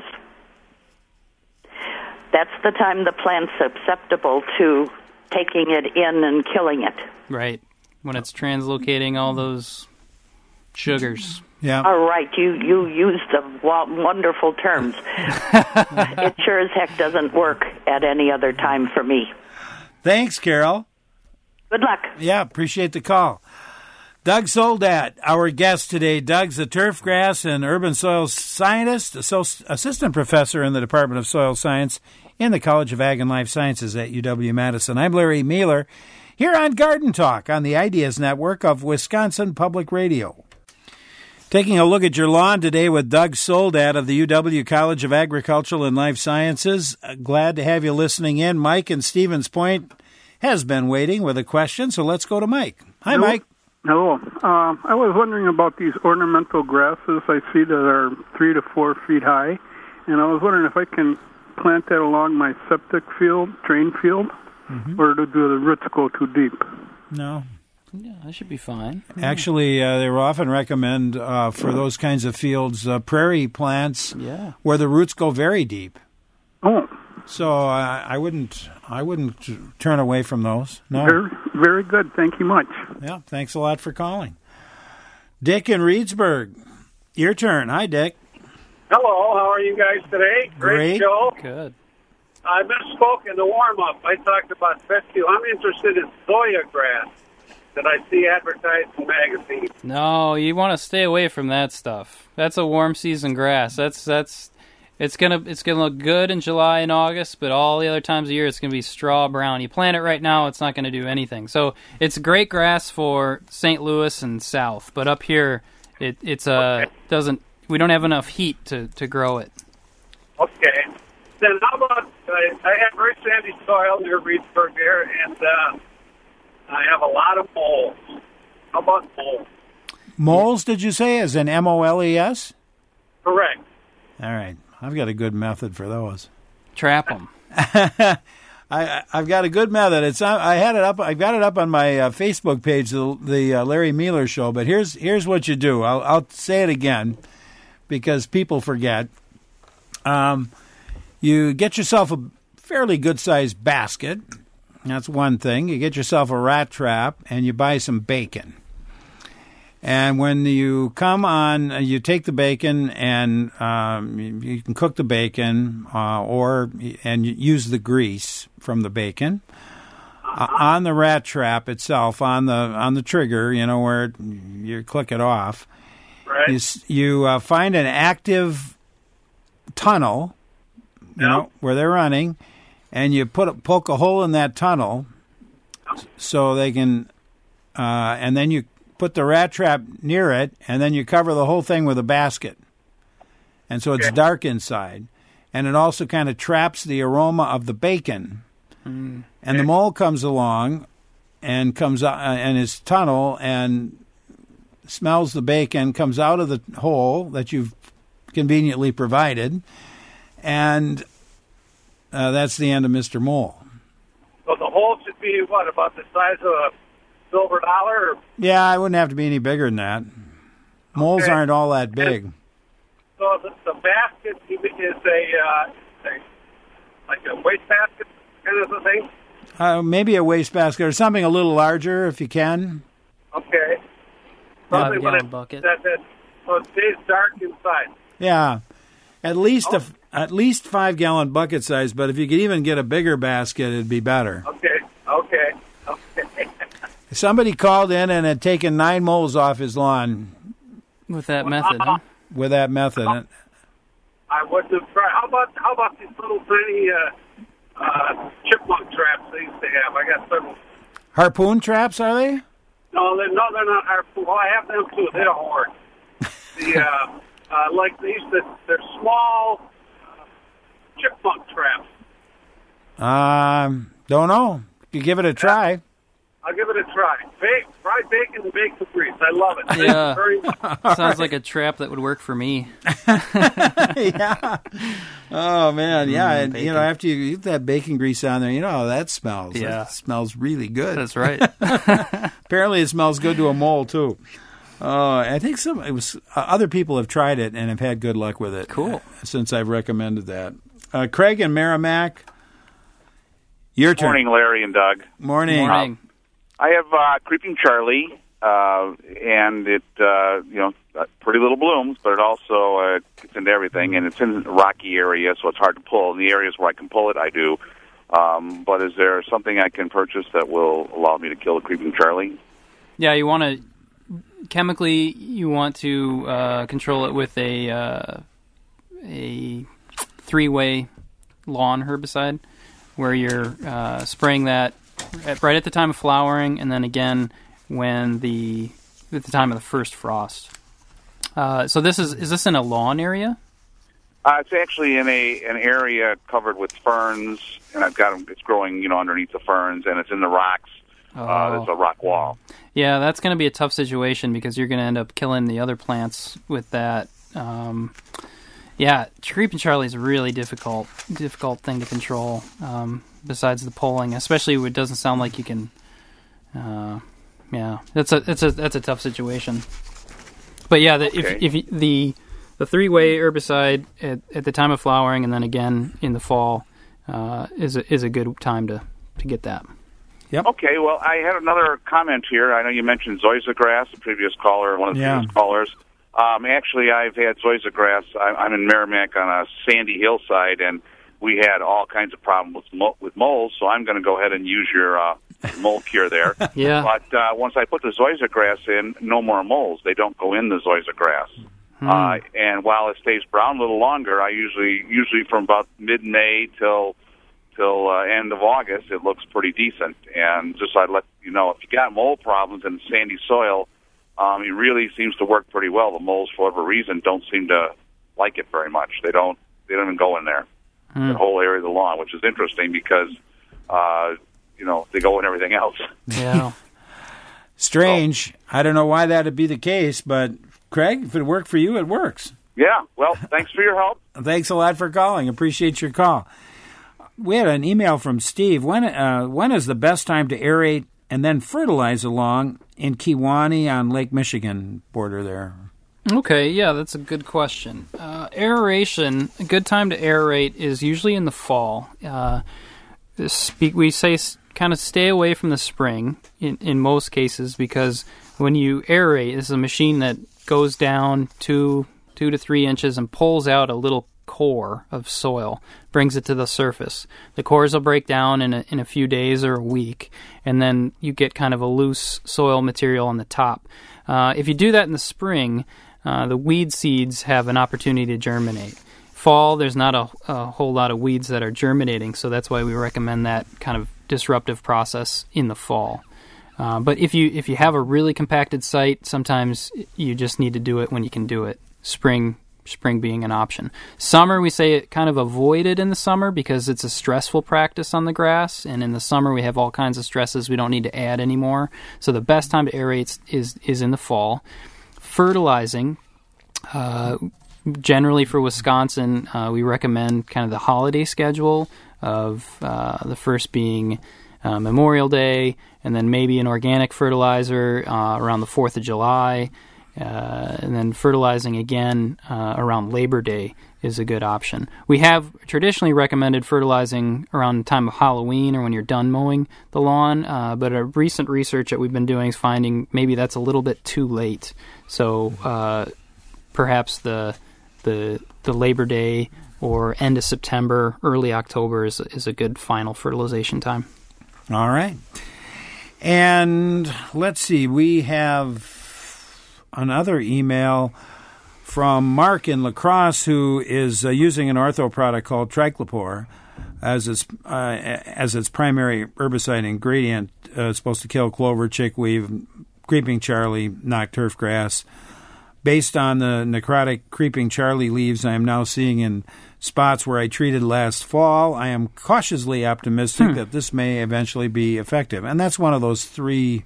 That's the time the plant's susceptible to taking it in and killing it. Right. When it's translocating all those sugars. Yeah. All right, you, you used the wa- wonderful terms. It sure as heck doesn't work at any other time for me. Thanks, Carol. Good luck. Yeah, appreciate the call. Doug Soldat, our guest today. Doug's a turf grass and urban soil scientist, assistant professor in the Department of Soil Science in the College of Ag and Life Sciences at U W-Madison. I'm Larry Mueller, here on Garden Talk on the Ideas Network of Wisconsin Public Radio. Taking a look at your lawn today with Doug Soldat of the U W College of Agricultural and Life Sciences. Glad to have you listening in. Mike in Stevens Point has been waiting with a question, so let's go to Mike. Hi, Hello. Mike. Hello. Uh, I was wondering about these ornamental grasses I see that are three to four feet high, and I was wondering if I can plant that along my septic field, drain field, mm-hmm. or do the roots go too deep? No. Yeah, that should be fine. Actually, uh, they often recommend uh, for those kinds of fields uh, prairie plants yeah. where the roots go very deep. Oh. So uh, I wouldn't I wouldn't turn away from those. No. Very, very good. Thank you much. Yeah, thanks a lot for calling. Dick in Reedsburg, your turn. Hi, Dick. Hello, how are you guys today? Great, Great. show. Good. I misspoke in the warm-up. I talked about fescue. I'm interested in soya grass that I see advertised in magazines. No, you want to stay away from that stuff. That's a warm season grass. That's that's it's gonna it's gonna look good in July and August, but all the other times of year it's gonna be straw brown. You plant it right now, it's not gonna do anything. So it's great grass for Saint Louis and south, but up here it it's uh okay. doesn't we don't have enough heat to, to grow it. Okay. Then how about I, I have very sandy soil near Reedsburg here, and uh, I have a lot of moles. How about moles? Moles, did you say, as in M O L E S? Correct. All right. I've got a good method for those. Trap them. I, I've got a good method. It's I had it up. I got it up on my uh, Facebook page, the, the uh, Larry Mueller Show. But here's here's what you do. I'll, I'll say it again because people forget. Um, you get yourself a fairly good-sized basket. That's one thing. You get yourself a rat trap, and you buy some bacon. And when you come on, you take the bacon, and um, you, you can cook the bacon, uh, or and you use the grease from the bacon uh, on the rat trap itself, on the on the trigger. You know where you click it off. Right. You you uh, find an active tunnel, you yeah. know, where they're running. And you put a, poke a hole in that tunnel so they can, uh, and then you put the rat trap near it, and then you cover the whole thing with a basket. And so it's okay. dark inside. And it also kind of traps the aroma of the bacon. Mm. And the mole comes along and comes out uh, in his tunnel and smells the bacon, comes out of the hole that you've conveniently provided, and Uh, that's the end of Mister Mole. So the hole should be, what, about the size of a silver dollar? Or? Yeah, I wouldn't have to be any bigger than that. Moles okay. aren't all that big. And so the, the basket is a, uh, a, like a wastebasket kind of a thing? Uh, maybe a wastebasket or something a little larger if you can. Okay. Something Five-gallon it, bucket. That, that, so it stays dark inside. Yeah, at least oh. a at least five gallon bucket size. But if you could even get a bigger basket, it'd be better. Okay. Okay. Okay. Somebody called in and had taken nine moles off his lawn with that method. Huh? With that method. I wouldn't have tried. How about how about these little tiny uh, uh, chipmunk traps they used to have? I got several. Harpoon traps, are they? No, they're no, they're not harpoon. Well, I have them too. They don't work. The uh, uh, like they used to. They're small uh, chipmunk traps. Um, don't know. You give it a try. I'll give it a try. Bake, fried bacon and baked the grease. I love it. Yeah. Very Sounds right. like a trap that would work for me. Yeah. Oh, man. Yeah. Mm, and, bacon. you know, after you get that bacon grease on there, you know how that smells. Yeah. It smells really good. That's right. Apparently it smells good to a mole, too. Oh, I think some it was uh, other people have tried it and have had good luck with it. Cool. Uh, since I've recommended that. Uh, Craig and Merrimack, your turn. Morning, Larry and Doug. Morning. Morning. I have uh, Creeping Charlie, uh, and it, uh, you know, pretty little blooms, but it also uh, gets into everything, and it's in a rocky area, so it's hard to pull. In the areas where I can pull it, I do. Um, but is there something I can purchase that will allow me to kill the Creeping Charlie? Yeah, you want to, chemically, you want to uh, control it with a uh, a three-way lawn herbicide, where you're uh, spraying that At, right at the time of flowering, and then again when the at the time of the first frost. Uh, so this is is this in a lawn area? Uh, it's actually in a an area covered with ferns, and I've got them. It's growing, you know, underneath the ferns, and it's in the rocks. Oh. Uh, there's a rock wall. Yeah, that's going to be a tough situation because you're going to end up killing the other plants with that. Um, yeah, Creeping Charlie is a really difficult, difficult thing to control. Um, besides the polling, especially when it doesn't sound like you can. Uh, yeah, that's a that's a that's a tough situation. But yeah, the, Okay. if if the the three-way herbicide at, at the time of flowering and then again in the fall uh, is a, is a good time to, to get that. Yep. Okay, well, I had another comment here. I know you mentioned zoysia grass, the previous caller, one of the Yeah. previous callers. Um, actually, I've had zoysia grass. I, I'm in Merrimack on a sandy hillside, and we had all kinds of problems with, mo- with moles, so I'm going to go ahead and use your uh, mole cure there. Yeah. But uh, once I put the zoysia grass in, no more moles. They don't go in the zoysia grass. Hmm. Uh, and while it stays brown a little longer, I usually, usually from about mid-May till till uh, end of August, it looks pretty decent. And just so I'd let you know, if you got mole problems in sandy soil, um, it really seems to work pretty well. The moles, for whatever reason, don't seem to like it very much. They don't. They don't even go in there. Hmm. The whole area of the lawn, which is interesting because, uh, you know, they go in everything else. Yeah. Strange. I don't know why that'd be the case, but Craig, if it worked for you, it works. Yeah. Well, thanks for your help. Thanks a lot for calling. Appreciate your call. We had an email from Steve. When uh, when is the best time to aerate and then fertilize along in Kewaunee on Lake Michigan border there? Okay, yeah, that's a good question. Uh, aeration, a good time to aerate is usually in the fall. Uh, speak, we say s- kind of stay away from the spring in, in most cases because when you aerate, this is a machine that goes down two, two to three inches and pulls out a little core of soil, brings it to the surface. The cores will break down in a, in a few days or a week, and then you get kind of a loose soil material on the top. Uh, if you do that in the spring, uh, the weed seeds have an opportunity to germinate. Fall, there's not a, a whole lot of weeds that are germinating, so that's why we recommend that kind of disruptive process in the fall. Uh, but if you if you have a really compacted site, sometimes you just need to do it when you can do it. Spring Spring being an option. Summer, we say it kind of avoid it in the summer because it's a stressful practice on the grass, and in the summer we have all kinds of stresses we don't need to add anymore. So the best time to aerate is is in the fall. Fertilizing, uh, generally for Wisconsin, uh, we recommend kind of the holiday schedule of uh, the first being uh, Memorial Day, and then maybe an organic fertilizer uh, around the fourth of July. Uh, and then fertilizing again uh, around Labor Day is a good option. We have traditionally recommended fertilizing around the time of Halloween or when you're done mowing the lawn, uh, but a recent research that we've been doing is finding maybe that's a little bit too late. So uh, perhaps the the the Labor Day or end of September, early October is is a good final fertilization time. All right. And let's see, we have another email from Mark in La Crosse, who is uh, using an ortho product called Triclopor as its uh, as its primary herbicide ingredient. Uh, it's supposed to kill clover, chickweed, creeping Charlie, knock turf grass. Based on the necrotic creeping Charlie leaves I am now seeing in spots where I treated last fall, I am cautiously optimistic Hmm. that this may eventually be effective. And that's one of those three.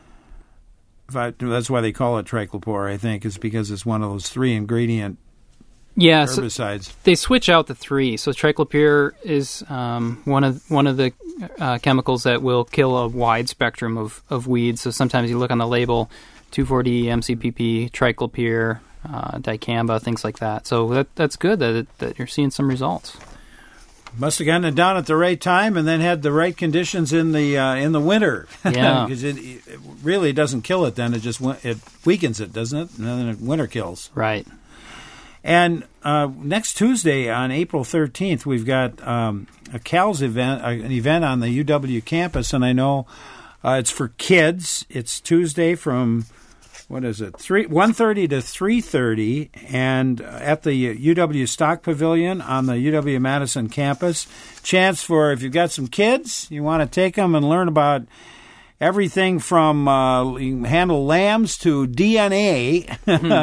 If I, that's why they call it Triclopor, I think, is because it's one of those three ingredient Yeah, so herbicides. they switch out the three. So triclopyr is um, one of one of the uh, chemicals that will kill a wide spectrum of, of weeds. So sometimes you look on the label, two four D, M C P P, triclopyr, uh, dicamba, things like that. So that that's good that it, that you're seeing some results. Must have gotten it down at the right time, and then had the right conditions in the uh, in the winter. Yeah. Because it, it really doesn't kill it. Then it just it weakens it, doesn't it? And then it winter kills. Right. And uh, next Tuesday on April thirteenth, we've got um, a C A L S event, uh, an event on the U W campus, and I know uh, it's for kids. It's Tuesday from what is it? Three one thirty to three thirty, and at the U W Stock Pavilion on the U W Madison campus. Chance for if you've got some kids, you want to take them and learn about everything from uh, handle lambs to D N A. Hmm.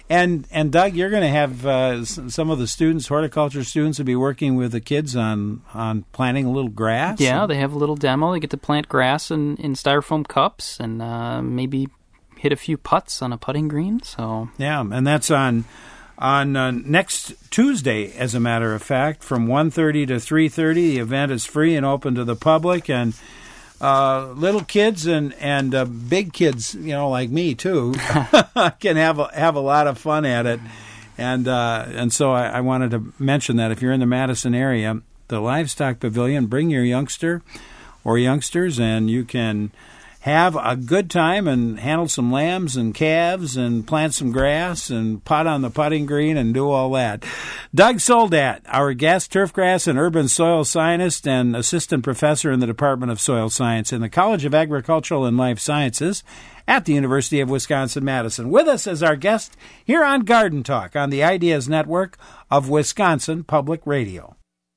And and Doug, you're going to have uh, some of the students, horticulture students, will be working with the kids on, on planting a little grass. Yeah, they have a little demo. They get to plant grass in, in styrofoam cups and uh, maybe hit a few putts on a putting green. So yeah, and that's on on uh, next Tuesday, as a matter of fact, from one thirty to three thirty. The event is free and open to the public, and Uh, little kids and and uh, big kids, you know, like me too, can have a, have a lot of fun at it, and uh, and so I, I wanted to mention that if you're in the Madison area, the Livestock Pavilion, bring your youngster or youngsters, and you can have a good time and handle some lambs and calves and plant some grass and putt on the putting green and do all that. Doug Soldat, our guest, turfgrass and urban soil scientist and assistant professor in the Department of Soil Science in the College of Agricultural and Life Sciences at the University of Wisconsin-Madison, with us as our guest here on Garden Talk on the Ideas Network of Wisconsin Public Radio.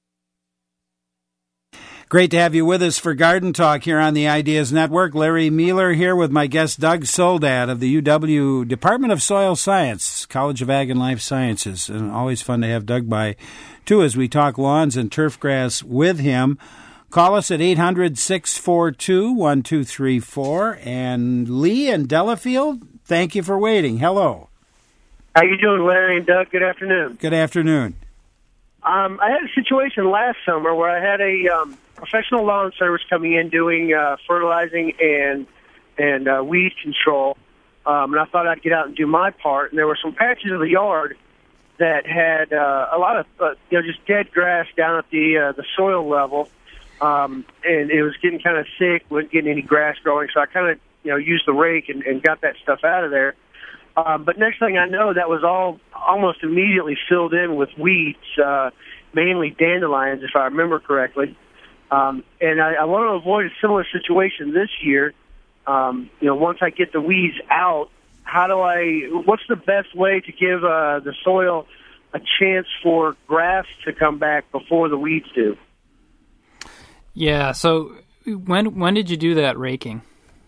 Great to have you with us for Garden Talk here on the Ideas Network. Larry Mueller here with my guest Doug Soldat of the U W Department of Soil Science, College of Ag and Life Sciences. And always fun to have Doug by, too, as we talk lawns and turfgrass with him. Call us at eight hundred, six four two, one two three four. And Lee and Delafield, thank you for waiting. Hello. How you doing, Larry and Doug? Good afternoon. Good afternoon. Um, I had a situation last summer where I had a um, professional lawn service coming in doing uh, fertilizing and and uh, weed control, um, and I thought I'd get out and do my part. And there were some patches of the yard that had uh, a lot of uh, you know just dead grass down at the uh, the soil level, um, and it was getting kind of sick, wasn't getting any grass growing. So I kind of you know used the rake and, and got that stuff out of there. Um, but next thing I know, that was all almost immediately filled in with weeds, uh, mainly dandelions, if I remember correctly. Um, and I, I want to avoid a similar situation this year. Um, you know, once I get the weeds out, how do I? What's the best way to give uh, the soil a chance for grass to come back before the weeds do? Yeah. So when when did you do that raking?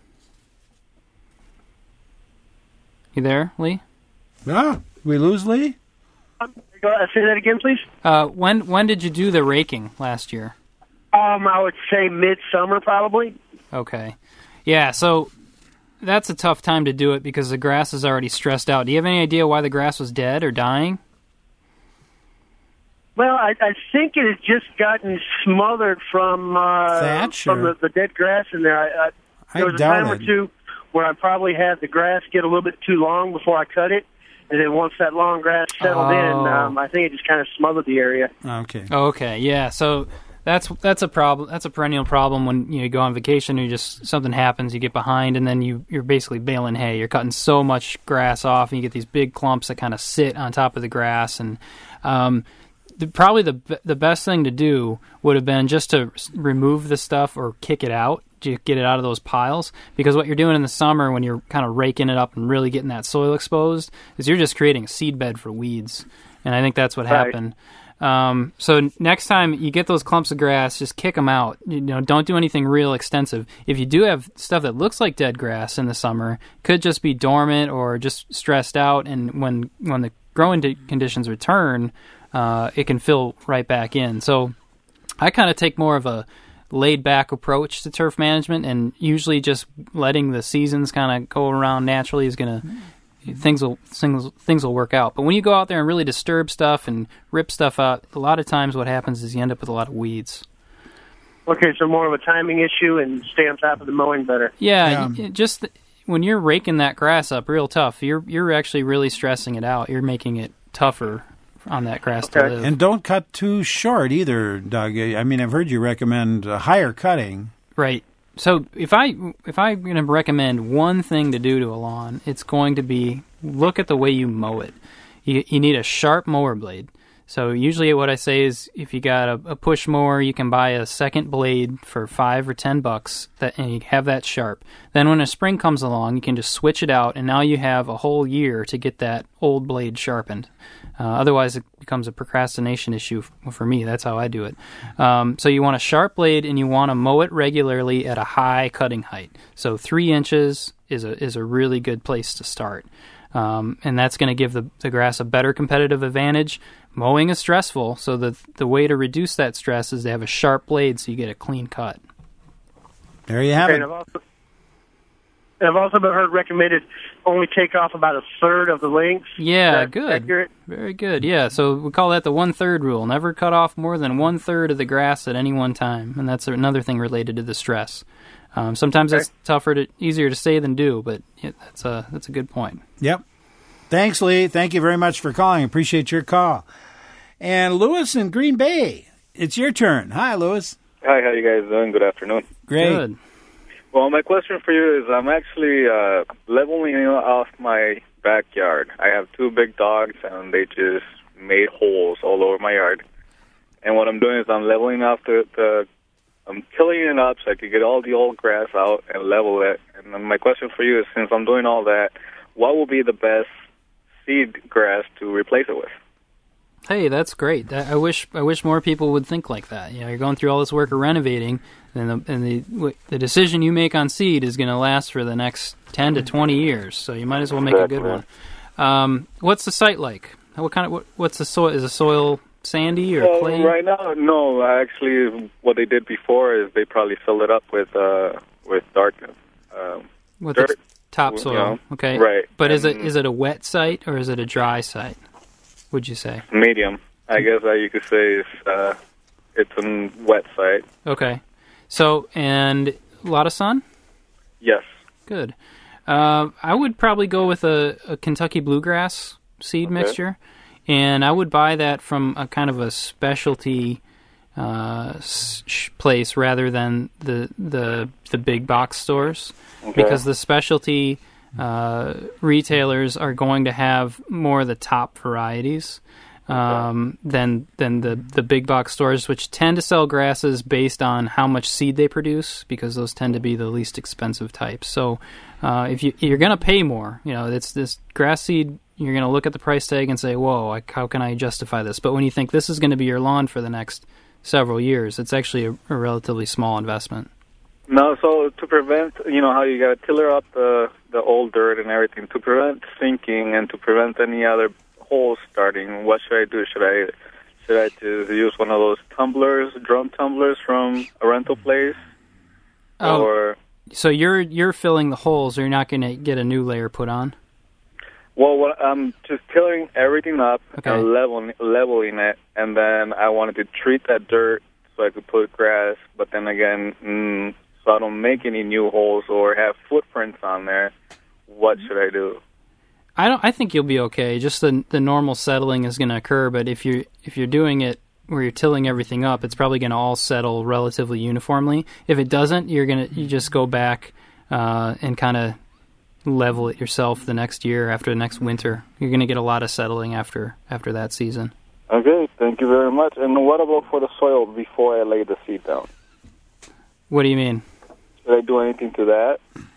You there, Lee? Ah, we lose Lee? Um, go ahead, say that again, please. Uh, when when did you do the raking last year? Um, I would say midsummer, probably. Okay. Yeah, so that's a tough time to do it because the grass is already stressed out. Do you have any idea why the grass was dead or dying? Well, I, I think it has just gotten smothered from uh, Thatch, from the, the dead grass in there. I, I, there I was a doubt time or it. two where I probably had the grass get a little bit too long before I cut it, and then once that long grass settled Oh. in, um, I think it just kind of smothered the area. Okay. Okay, yeah. So that's that's a problem. That's a perennial problem when you know, you go on vacation or you just something happens, you get behind, and then you you're basically baling hay. You're cutting so much grass off, and you get these big clumps that kind of sit on top of the grass. And um, the, probably the the best thing to do would have been just to remove the stuff or kick it out. To get it out of those piles, because what you're doing in the summer when you're kind of raking it up and really getting that soil exposed is you're just creating a seed bed for weeds, and I think that's what Right. happened. Um, so next time you get those clumps of grass, just kick them out. You know, don't do anything real extensive. If you do have stuff that looks like dead grass in the summer, could just be dormant or just stressed out, and when when the growing d- conditions return, uh, it can fill right back in. So I kind of take more of a laid-back approach to turf management, and usually just letting the seasons kind of go around naturally is going to things will things, things will work out. But when you go out there and really disturb stuff and rip stuff out, a lot of times what happens is you end up with a lot of weeds. Okay, so more of a timing issue and stay on top of the mowing better. Yeah, y- just th- when you're raking that grass up real tough, you're you're actually really stressing it out. You're making it tougher on that grass to live. And don't cut too short either, Doug. I mean, I've heard you recommend uh, higher cutting. Right. So if I if I'm going to recommend one thing to do to a lawn, it's going to be look at the way you mow it. You you need a sharp mower blade. So usually what I say is if you got a, a push mower, you can buy a second blade for five or ten bucks, that, and you have that sharp. Then when a spring comes along, you can just switch it out, and now you have a whole year to get that old blade sharpened. Uh, otherwise, it becomes a procrastination issue f- for me. That's how I do it. Um, so you want a sharp blade, and you want to mow it regularly at a high cutting height. So three inches is a is a really good place to start. Um, and that's going to give the, the grass a better competitive advantage. Mowing is stressful, so the the way to reduce that stress is to have a sharp blade so you get a clean cut. There you have Okay, it. and I've also, and I've also been heard recommended only take off about a third of the length. Yeah, Is that good. accurate? Very good. Yeah, so we call that the one-third rule. Never cut off more than one-third of the grass at any one time, and that's another thing related to the stress. Um, sometimes Okay. it's tougher, to, easier to say than do, but yeah, that's a that's a good point. Yep. Thanks, Lee. Thank you very much for calling. Appreciate your call. And Lewis in Green Bay, it's your turn. Hi, Lewis. Hi, how you guys doing? Good afternoon. Great. Good. Well, my question for you is I'm actually uh, leveling off my backyard. I have two big dogs, and they just made holes all over my yard. And what I'm doing is I'm leveling off the, the I'm tilling it up so I could get all the old grass out and level it. And then my question for you is, since I'm doing all that, what will be the best seed grass to replace it with? Hey, that's great. I I wish I wish more people would think like that. You know, you're going through all this work of renovating, and the and the the decision you make on seed is going to last for the next ten to twenty years. So you might as well make a good one. Um, what's the site like? What kind of what, what's the soil? Is the soil sandy or Well, clay? right now, no. Actually, what they did before is they probably filled it up with uh, with dark um, With dirt. the top you soil. know. Okay, Right. But is it And is it a wet site or is it a dry site? Would you say? medium? I guess that you could say is uh, it's a wet site. Okay. So, and a lot of sun? Yes. Good. Uh, I would probably go with a, a Kentucky bluegrass seed Okay. mixture, and I would buy that from a kind of a specialty uh, sh- place rather than the the the big box stores, Okay. because the specialty uh, retailers are going to have more of the top varieties um, than than the, the big box stores, which tend to sell grasses based on how much seed they produce, because those tend to be the least expensive types. So uh, if you you're going to pay more, you know, it's this grass seed. You're going to look at the price tag and say, "Whoa, I, how can I justify this?" But when you think this is going to be your lawn for the next several years, it's actually a, a relatively small investment. No, so to prevent, you know, how you got to tiller up the the old dirt and everything, to prevent sinking and to prevent any other holes starting, what should I do? Should I should I just use one of those tumblers, drum tumblers from a rental place? Oh, Or so you're you're filling the holes, or you're not going to get a new layer put on? well, what, I'm just tilling everything up Okay. and leveling leveling it, and then I wanted to treat that dirt so I could put grass. But then again, mm, so I don't make any new holes or have footprints on there. What should I do? I don't. I think you'll be okay. Just the the normal settling is going to occur, but if you if you're doing it where you're tilling everything up, it's probably going to all settle relatively uniformly. If it doesn't, you're gonna you just go back uh, and kind of level it yourself the next year after the next winter. You're going to get a lot of settling after after that season. Okay, thank you very much. And what about for the soil before I lay the seed down? What do you mean? Should I do anything to that?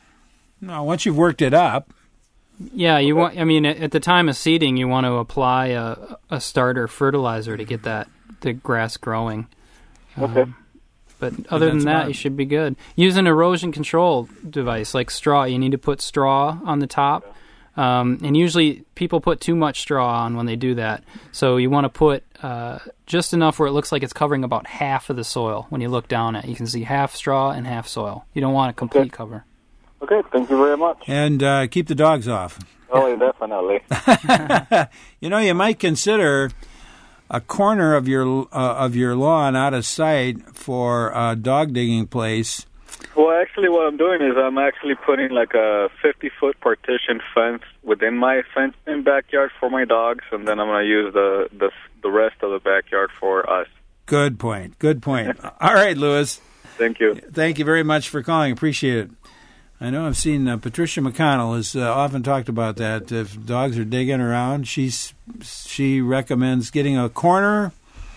No, once you've worked it up. Yeah, you want. I mean, at at the time of seeding, you want to apply a, a starter fertilizer to get that the grass growing. Okay. Um, but other than that's that, smart. you should be good. Use an erosion control device like straw. You need to put straw on the top, um, and usually people put too much straw on when they do that. So you want to put uh, just enough where it looks like it's covering about half of the soil. When you look down at it, you can see half straw and half soil. You don't want a complete cover. Okay, thank you very much. And uh, keep the dogs off. Oh, definitely. You know, you might consider a corner of your uh, of your lawn out of sight for a dog digging place. Well, actually, what I'm doing is I'm actually putting like a fifty-foot partition fence within my fenced-in backyard for my dogs, and then I'm going to use the, the the rest of the backyard for us. Good point. Good point. All right, Lewis. Thank you. Thank you very much for calling. Appreciate it. I know I've seen uh, Patricia McConnell has uh, often talked about that. If dogs are digging around, she's she recommends getting a corner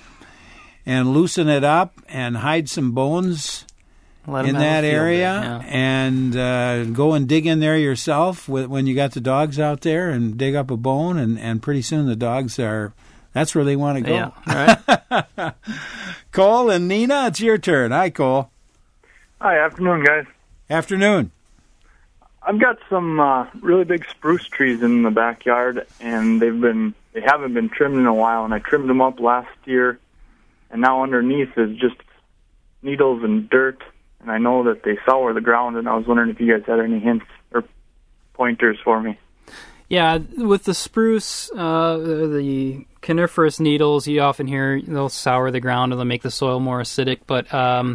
and loosen it up and hide some bones Let 'em in have a that field area, day, yeah. and uh, go and dig in there yourself with, when you got the dogs out there, and dig up a bone, and, and pretty soon the dogs are, that's where they want to go. Yeah, right. Cole and Nina, it's your turn. Hi, Cole. Hi, afternoon, guys. Afternoon. I've got some uh, really big spruce trees in the backyard, and they've been they haven't been trimmed in a while. And I trimmed them up last year, and now underneath is just needles and dirt. And I know that they sour the ground. And I was wondering if you guys had any hints or pointers for me. Yeah, with the spruce, uh, the coniferous needles, you often hear they'll sour the ground and they'll make the soil more acidic. But um,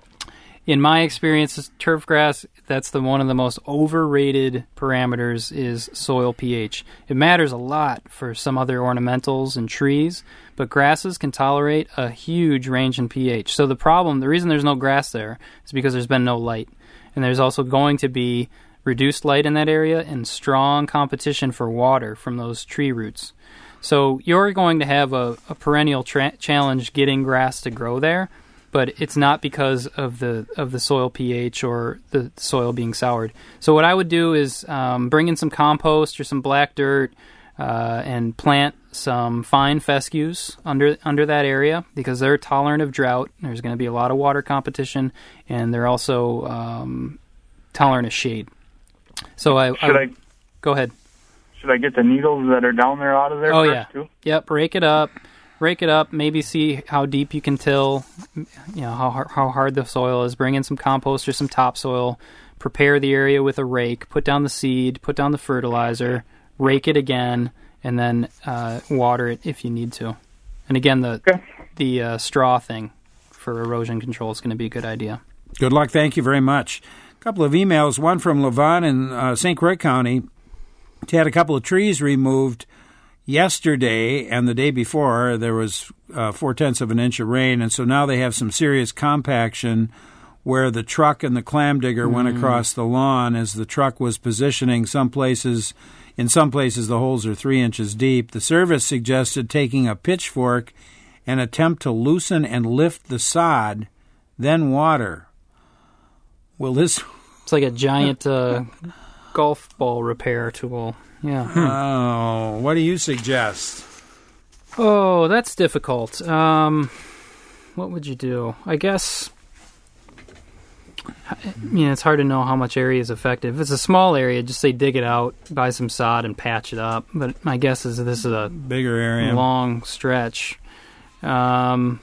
in my experience, turf grass, that's the one of the most overrated parameters is soil pH. It matters a lot for some other ornamentals and trees, but grasses can tolerate a huge range in pH. So the problem, the reason there's no grass there is because there's been no light. And there's also going to be reduced light in that area and strong competition for water from those tree roots. So you're going to have a, a perennial tra- challenge getting grass to grow there, but it's not because of the of the soil pH or the soil being soured. So what I would do is um, bring in some compost or some black dirt uh, and plant some fine fescues under under that area because they're tolerant of drought. There's going to be a lot of water competition, and they're also um, tolerant of shade. So I, Should I, I go ahead. Should I get the needles that are down there out of there Oh first yeah, too? Yep. Rake it up, rake it up. Maybe see how deep you can till. You know how how hard the soil is. Bring in some compost or some topsoil. Prepare the area with a rake. Put down the seed. Put down the fertilizer. Rake it again, and then uh, water it if you need to. And again, the okay. the uh, straw thing for erosion control is going to be a good idea. Good luck. Thank you very much. A couple of emails, one from Levon in uh, Saint Croix County. He had a couple of trees removed yesterday, and the day before there was uh, four-tenths of an inch of rain, and so now they have some serious compaction where the truck and the clam digger mm. went across the lawn as the truck was positioning some places. In some places, the holes are three inches deep. The service suggested taking a pitchfork and attempt to loosen and lift the sod, then water. Will this... It's like a giant uh, golf ball repair tool. Yeah. Oh, what do you suggest? Oh, that's difficult. Um, what would you do? I guess... You know, it's hard to know how much area is affected. If it's a small area, just say dig it out, buy some sod, and patch it up. But my guess is this is a bigger area, long stretch. Um,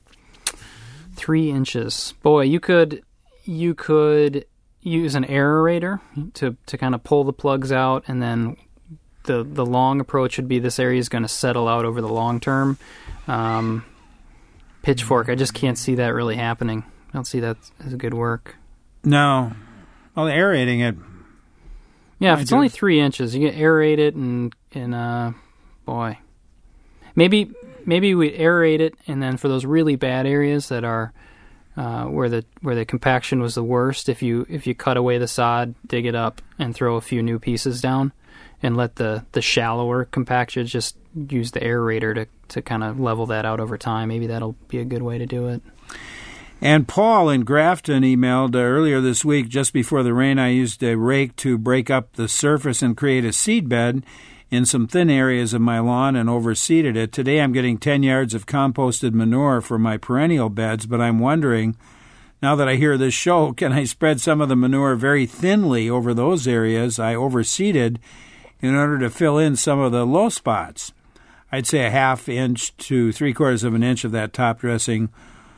three inches. Boy, you could you could use an aerator to to kind of pull the plugs out, and then the the long approach would be this area is going to settle out over the long term. Um, pitchfork, I just can't see that really happening. I don't see that as good work. No. Well, aerating it. Yeah, if it's only three inches, you can aerate it and, and uh, boy. Maybe maybe we aerate it, and then for those really bad areas that are uh, where the where the compaction was the worst, if you if you cut away the sod, dig it up, and throw a few new pieces down, and let the, the shallower compaction just use the aerator to, to kind of level that out over time. Maybe that'll be a good way to do it. And Paul in Grafton emailed uh, earlier this week, just before the rain, I used a rake to break up the surface and create a seed bed in some thin areas of my lawn and overseeded it. Today I'm getting ten yards of composted manure for my perennial beds, but I'm wondering, now that I hear this show, can I spread some of the manure very thinly over those areas I overseeded in order to fill in some of the low spots? I'd say a half inch to three quarters of an inch of that top dressing.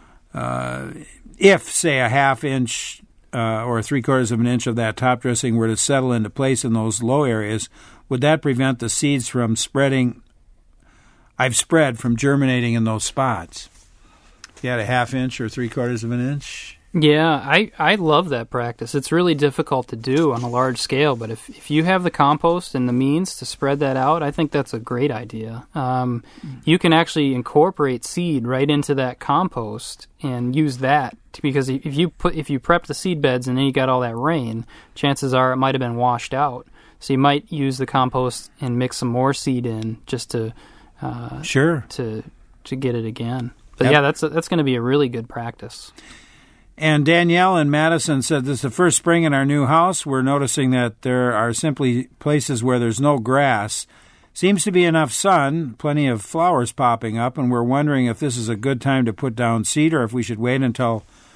Uh, if, say, a half inch uh, or three quarters of an inch of that top dressing were to settle into place in those low areas, would that prevent the seeds from spreading, I've spread, from germinating in those spots? If you had a half inch or three quarters of an inch? Yeah, I, I love that practice. It's really difficult to do on a large scale, but if, if you have the compost and the means to spread that out, I think that's a great idea. Um, you can actually incorporate seed right into that compost and use that to, because if you put if you prep the seed beds and then you got all that rain, chances are it might have been washed out. So you might use the compost and mix some more seed in just to uh, sure to to get it again. But yep. yeah, that's a, that's going to be a really good practice. And Danielle in Madison said, this is the first spring in our new house. We're noticing that there are simply places where there's no grass. Seems to be enough sun, plenty of flowers popping up, and we're wondering if this is a good time to put down seed or if we should wait until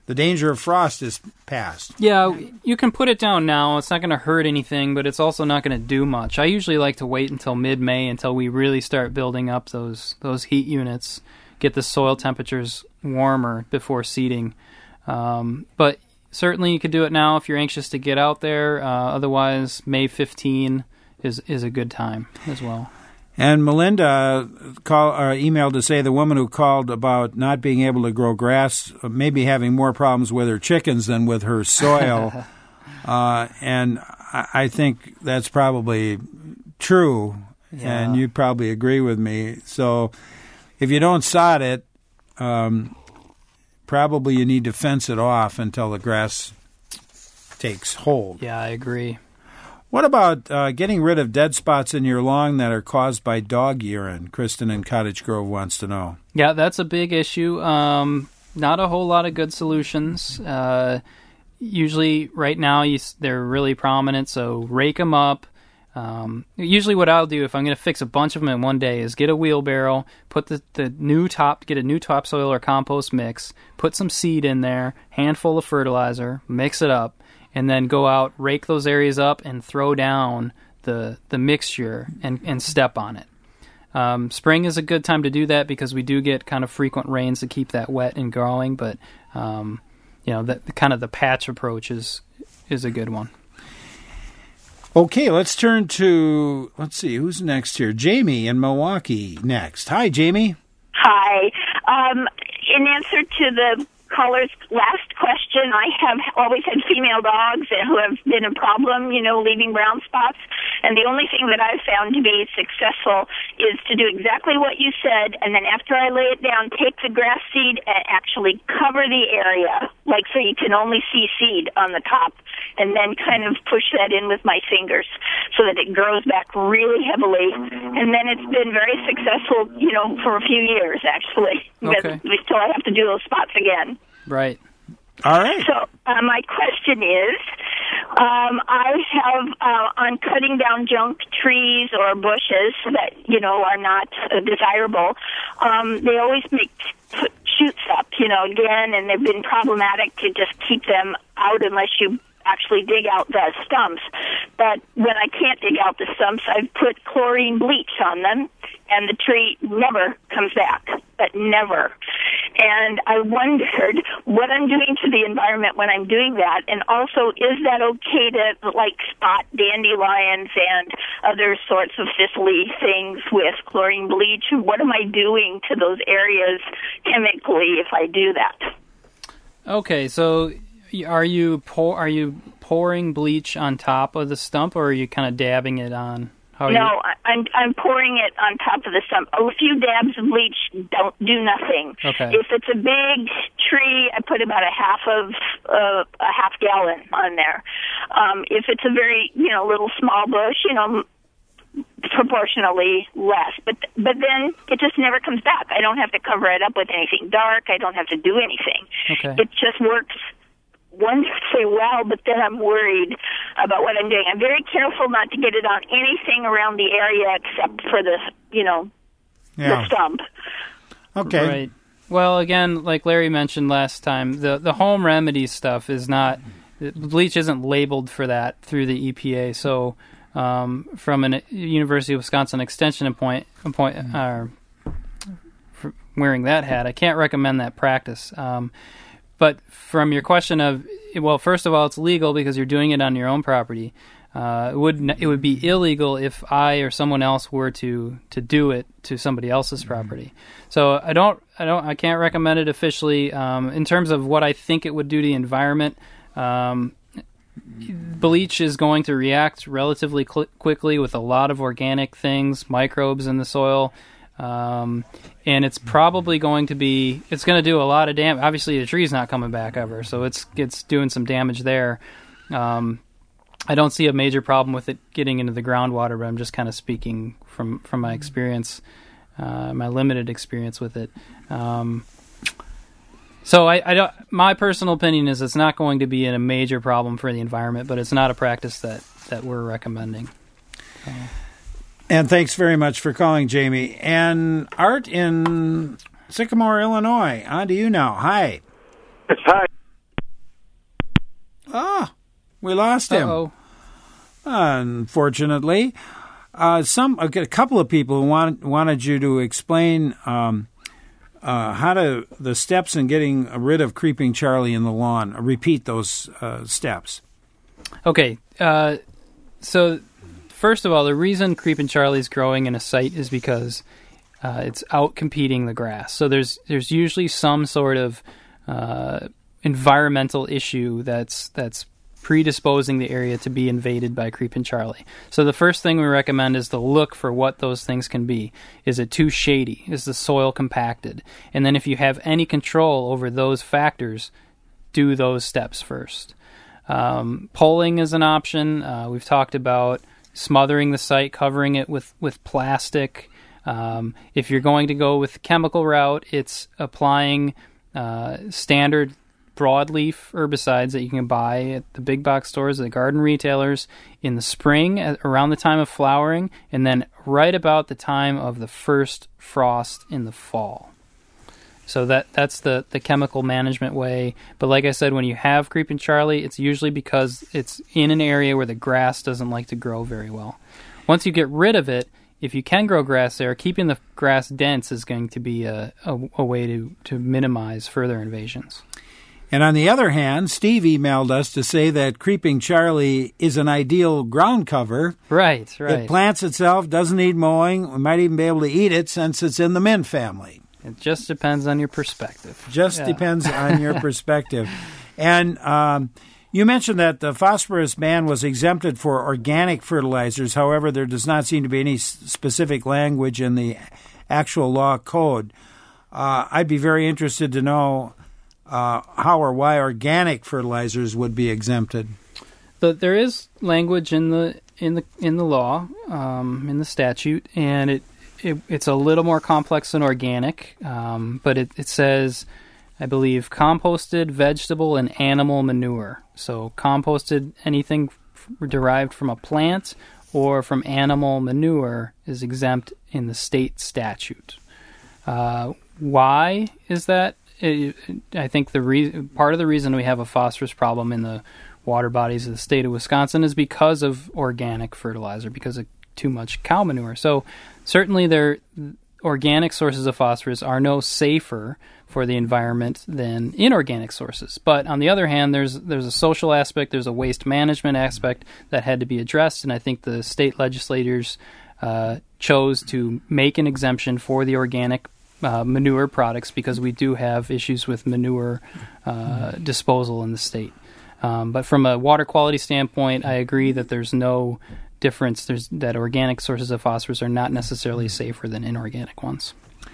the danger of frost is past. Yeah, you can put it down now. It's not going to hurt anything, but it's also not going to do much. I usually like to wait until mid-May until we really start building up those those heat units, get the soil temperatures warmer before seeding. Um, but certainly you could do it now if you're anxious to get out there. Uh, otherwise, May fifteenth is, is a good time as well. And Melinda call, uh, emailed to say the woman who called about not being able to grow grass, uh, maybe having more problems with her chickens than with her soil. uh, and I, I think that's probably true, yeah. And you probably agree with me. So if you don't sod it, um, probably you need to fence it off until the grass takes hold. Yeah, I agree. What about uh, getting rid of dead spots in your lawn that are caused by dog urine? Kristen in Cottage Grove wants to know. Yeah, that's a big issue. Um, not a whole lot of good solutions. Uh, usually, right now, you, they're really prominent, so rake them up. Um, usually what I'll do if I'm going to fix a bunch of them in one day is get a wheelbarrow, put the, the new top, get a new topsoil or compost mix, put some seed in there, handful of fertilizer, mix it up, and then go out, rake those areas up, and throw down the the mixture and, and step on it. Um, spring is a good time to do that because we do get kind of frequent rains to keep that wet and growing, but um, you know, that kind of the patch approach is is a good one. Okay, let's turn to, let's see, who's next here? Jamie in Milwaukee next. Hi, Jamie. Hi. Um, in answer to the caller's last question, I have always had female dogs who have been a problem, you know, leaving brown spots. And the only thing that I've found to be successful is to do exactly what you said, and then after I lay it down, take the grass seed and actually cover the area, like so you can only see seed on the top, and then kind of push that in with my fingers so that it grows back really heavily. And then it's been very successful, you know, for a few years, actually. Okay. But still I have to do those spots again. Right. All right. So uh, my question is, um, I have uh, on cutting down junk trees or bushes that, you know, are not uh, desirable, um, they always make t- shoots up, you know, again, and they've been problematic to just keep them out unless you actually dig out the stumps. But when I can't dig out the stumps, I've put chlorine bleach on them, and the tree never comes back, but never. And I wondered what I'm doing to the environment when I'm doing that, and also, is that okay to, like, spot dandelions and other sorts of thistly things with chlorine bleach? What am I doing to those areas chemically if I do that? Okay, so are you pour, are you pouring bleach on top of the stump, or are you kind of dabbing it on? How no, you... I'm I'm pouring it on top of the stump. A few dabs of bleach don't do nothing. Okay. If it's a big tree, I put about a half of uh, a half gallon on there. Um, if it's a very you know little small bush, you know, proportionally less. But but then it just never comes back. I don't have to cover it up with anything dark. I don't have to do anything. Okay. It just works wonderfully well, but then I'm worried about what I'm doing. I'm very careful not to get it on anything around the area except for the, you know, yeah. the stump. Okay. Right. Well, again, like Larry mentioned last time, the, the home remedy stuff is not, bleach isn't labeled for that through the E P A. So um, from a University of Wisconsin Extension point, point uh, for wearing that hat, I can't recommend that practice. Um, But from your question of, well, first of all, it's legal because you're doing it on your own property. Uh, it would it would be illegal if I or someone else were to, to do it to somebody else's property. So I don't I don't I can't recommend it officially. Um, in terms of what I think it would do to the environment, um, bleach is going to react relatively cl- quickly with a lot of organic things, microbes in the soil. Um, and it's probably going to be, it's going to do a lot of damage. Obviously, the tree's not coming back ever, so it's it's doing some damage there. Um, I don't see a major problem with it getting into the groundwater, but I'm just kind of speaking from, from my experience, uh, my limited experience with it. Um, so I, I don't, my personal opinion is it's not going to be a major problem for the environment, but it's not a practice that, that we're recommending. So. And thanks very much for calling, Jamie. And Art in Sycamore, Illinois. On to you now. Hi. Hi. We lost him. Uh-oh. Unfortunately. Uh, some a couple of people who want, wanted you to explain um, uh, how to the steps in getting rid of Creeping Charlie in the lawn. Repeat those uh, steps. Okay. Uh, so, first of all, the reason Creeping Charlie is growing in a site is because uh, it's out competing the grass. So there's there's usually some sort of uh, environmental issue that's that's predisposing the area to be invaded by Creeping Charlie. So the first thing we recommend is to look for what those things can be. Is it too shady? Is the soil compacted? And then if you have any control over those factors, do those steps first. Um, polling is an option. Uh, we've talked about smothering the site, covering it with, with plastic. Um, if you're going to go with the chemical route, it's applying uh, standard broadleaf herbicides that you can buy at the big box stores, the garden retailers, in the spring at, around the time of flowering, and then right about the time of the first frost in the fall. So that that's the, the chemical management way. But like I said, when you have Creeping Charlie, it's usually because it's in an area where the grass doesn't like to grow very well. Once you get rid of it, if you can grow grass there, keeping the grass dense is going to be a, a, a way to, to minimize further invasions. And on the other hand, Steve emailed us to say that Creeping Charlie is an ideal ground cover. Right, right. It plants itself, doesn't need mowing. We might even be able to eat it since it's in the mint family. It just depends on your perspective. Just yeah. depends on your perspective. And um, you mentioned that the phosphorus ban was exempted for organic fertilizers. However, there does not seem to be any specific language in the actual law code. Uh, I'd be very interested to know Uh, how or why organic fertilizers would be exempted. But there is language in the in the in the law, um, in the statute, and it, it it's a little more complex than organic. Um, but it, it says, I believe, composted vegetable and animal manure. So composted, anything f- derived from a plant or from animal manure is exempt in the state statute. Uh, why is that? I think the re- part of the reason we have a phosphorus problem in the water bodies of the state of Wisconsin is because of organic fertilizer, because of too much cow manure. So certainly their organic sources of phosphorus are no safer for the environment than inorganic sources. But on the other hand, there's there's a social aspect, there's a waste management aspect that had to be addressed, and I think the state legislators uh, chose to make an exemption for the organic Uh, manure products because we do have issues with manure uh, disposal in the state. Um, but from a water quality standpoint, I agree that there's no difference. There's that organic sources of phosphorus are not necessarily safer than inorganic ones.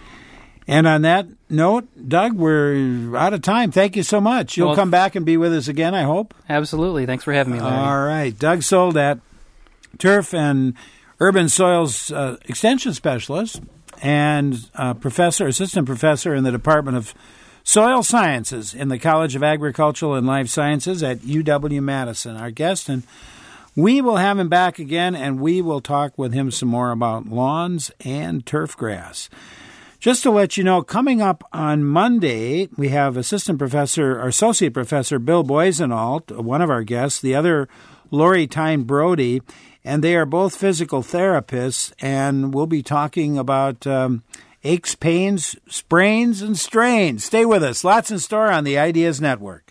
And on that note, Doug, we're out of time. Thank you so much. You'll well, come back and be with us again, I hope. Absolutely. Thanks for having me, Larry. All right. Doug Soldat, Turf and Urban Soils uh, Extension Specialist, and uh, professor, assistant professor in the Department of Soil Sciences in the College of Agricultural and Life Sciences at U W-Madison, our guest. And we will have him back again, and we will talk with him some more about lawns and turf grass. Just to let you know, coming up on Monday, we have Assistant Professor, or Associate Professor Bill Boisenalt, one of our guests, the other Lori Tyne Brody, and they are both physical therapists, and we'll be talking about um, aches, pains, sprains, and strains. Stay with us. Lots in store on the Ideas Network.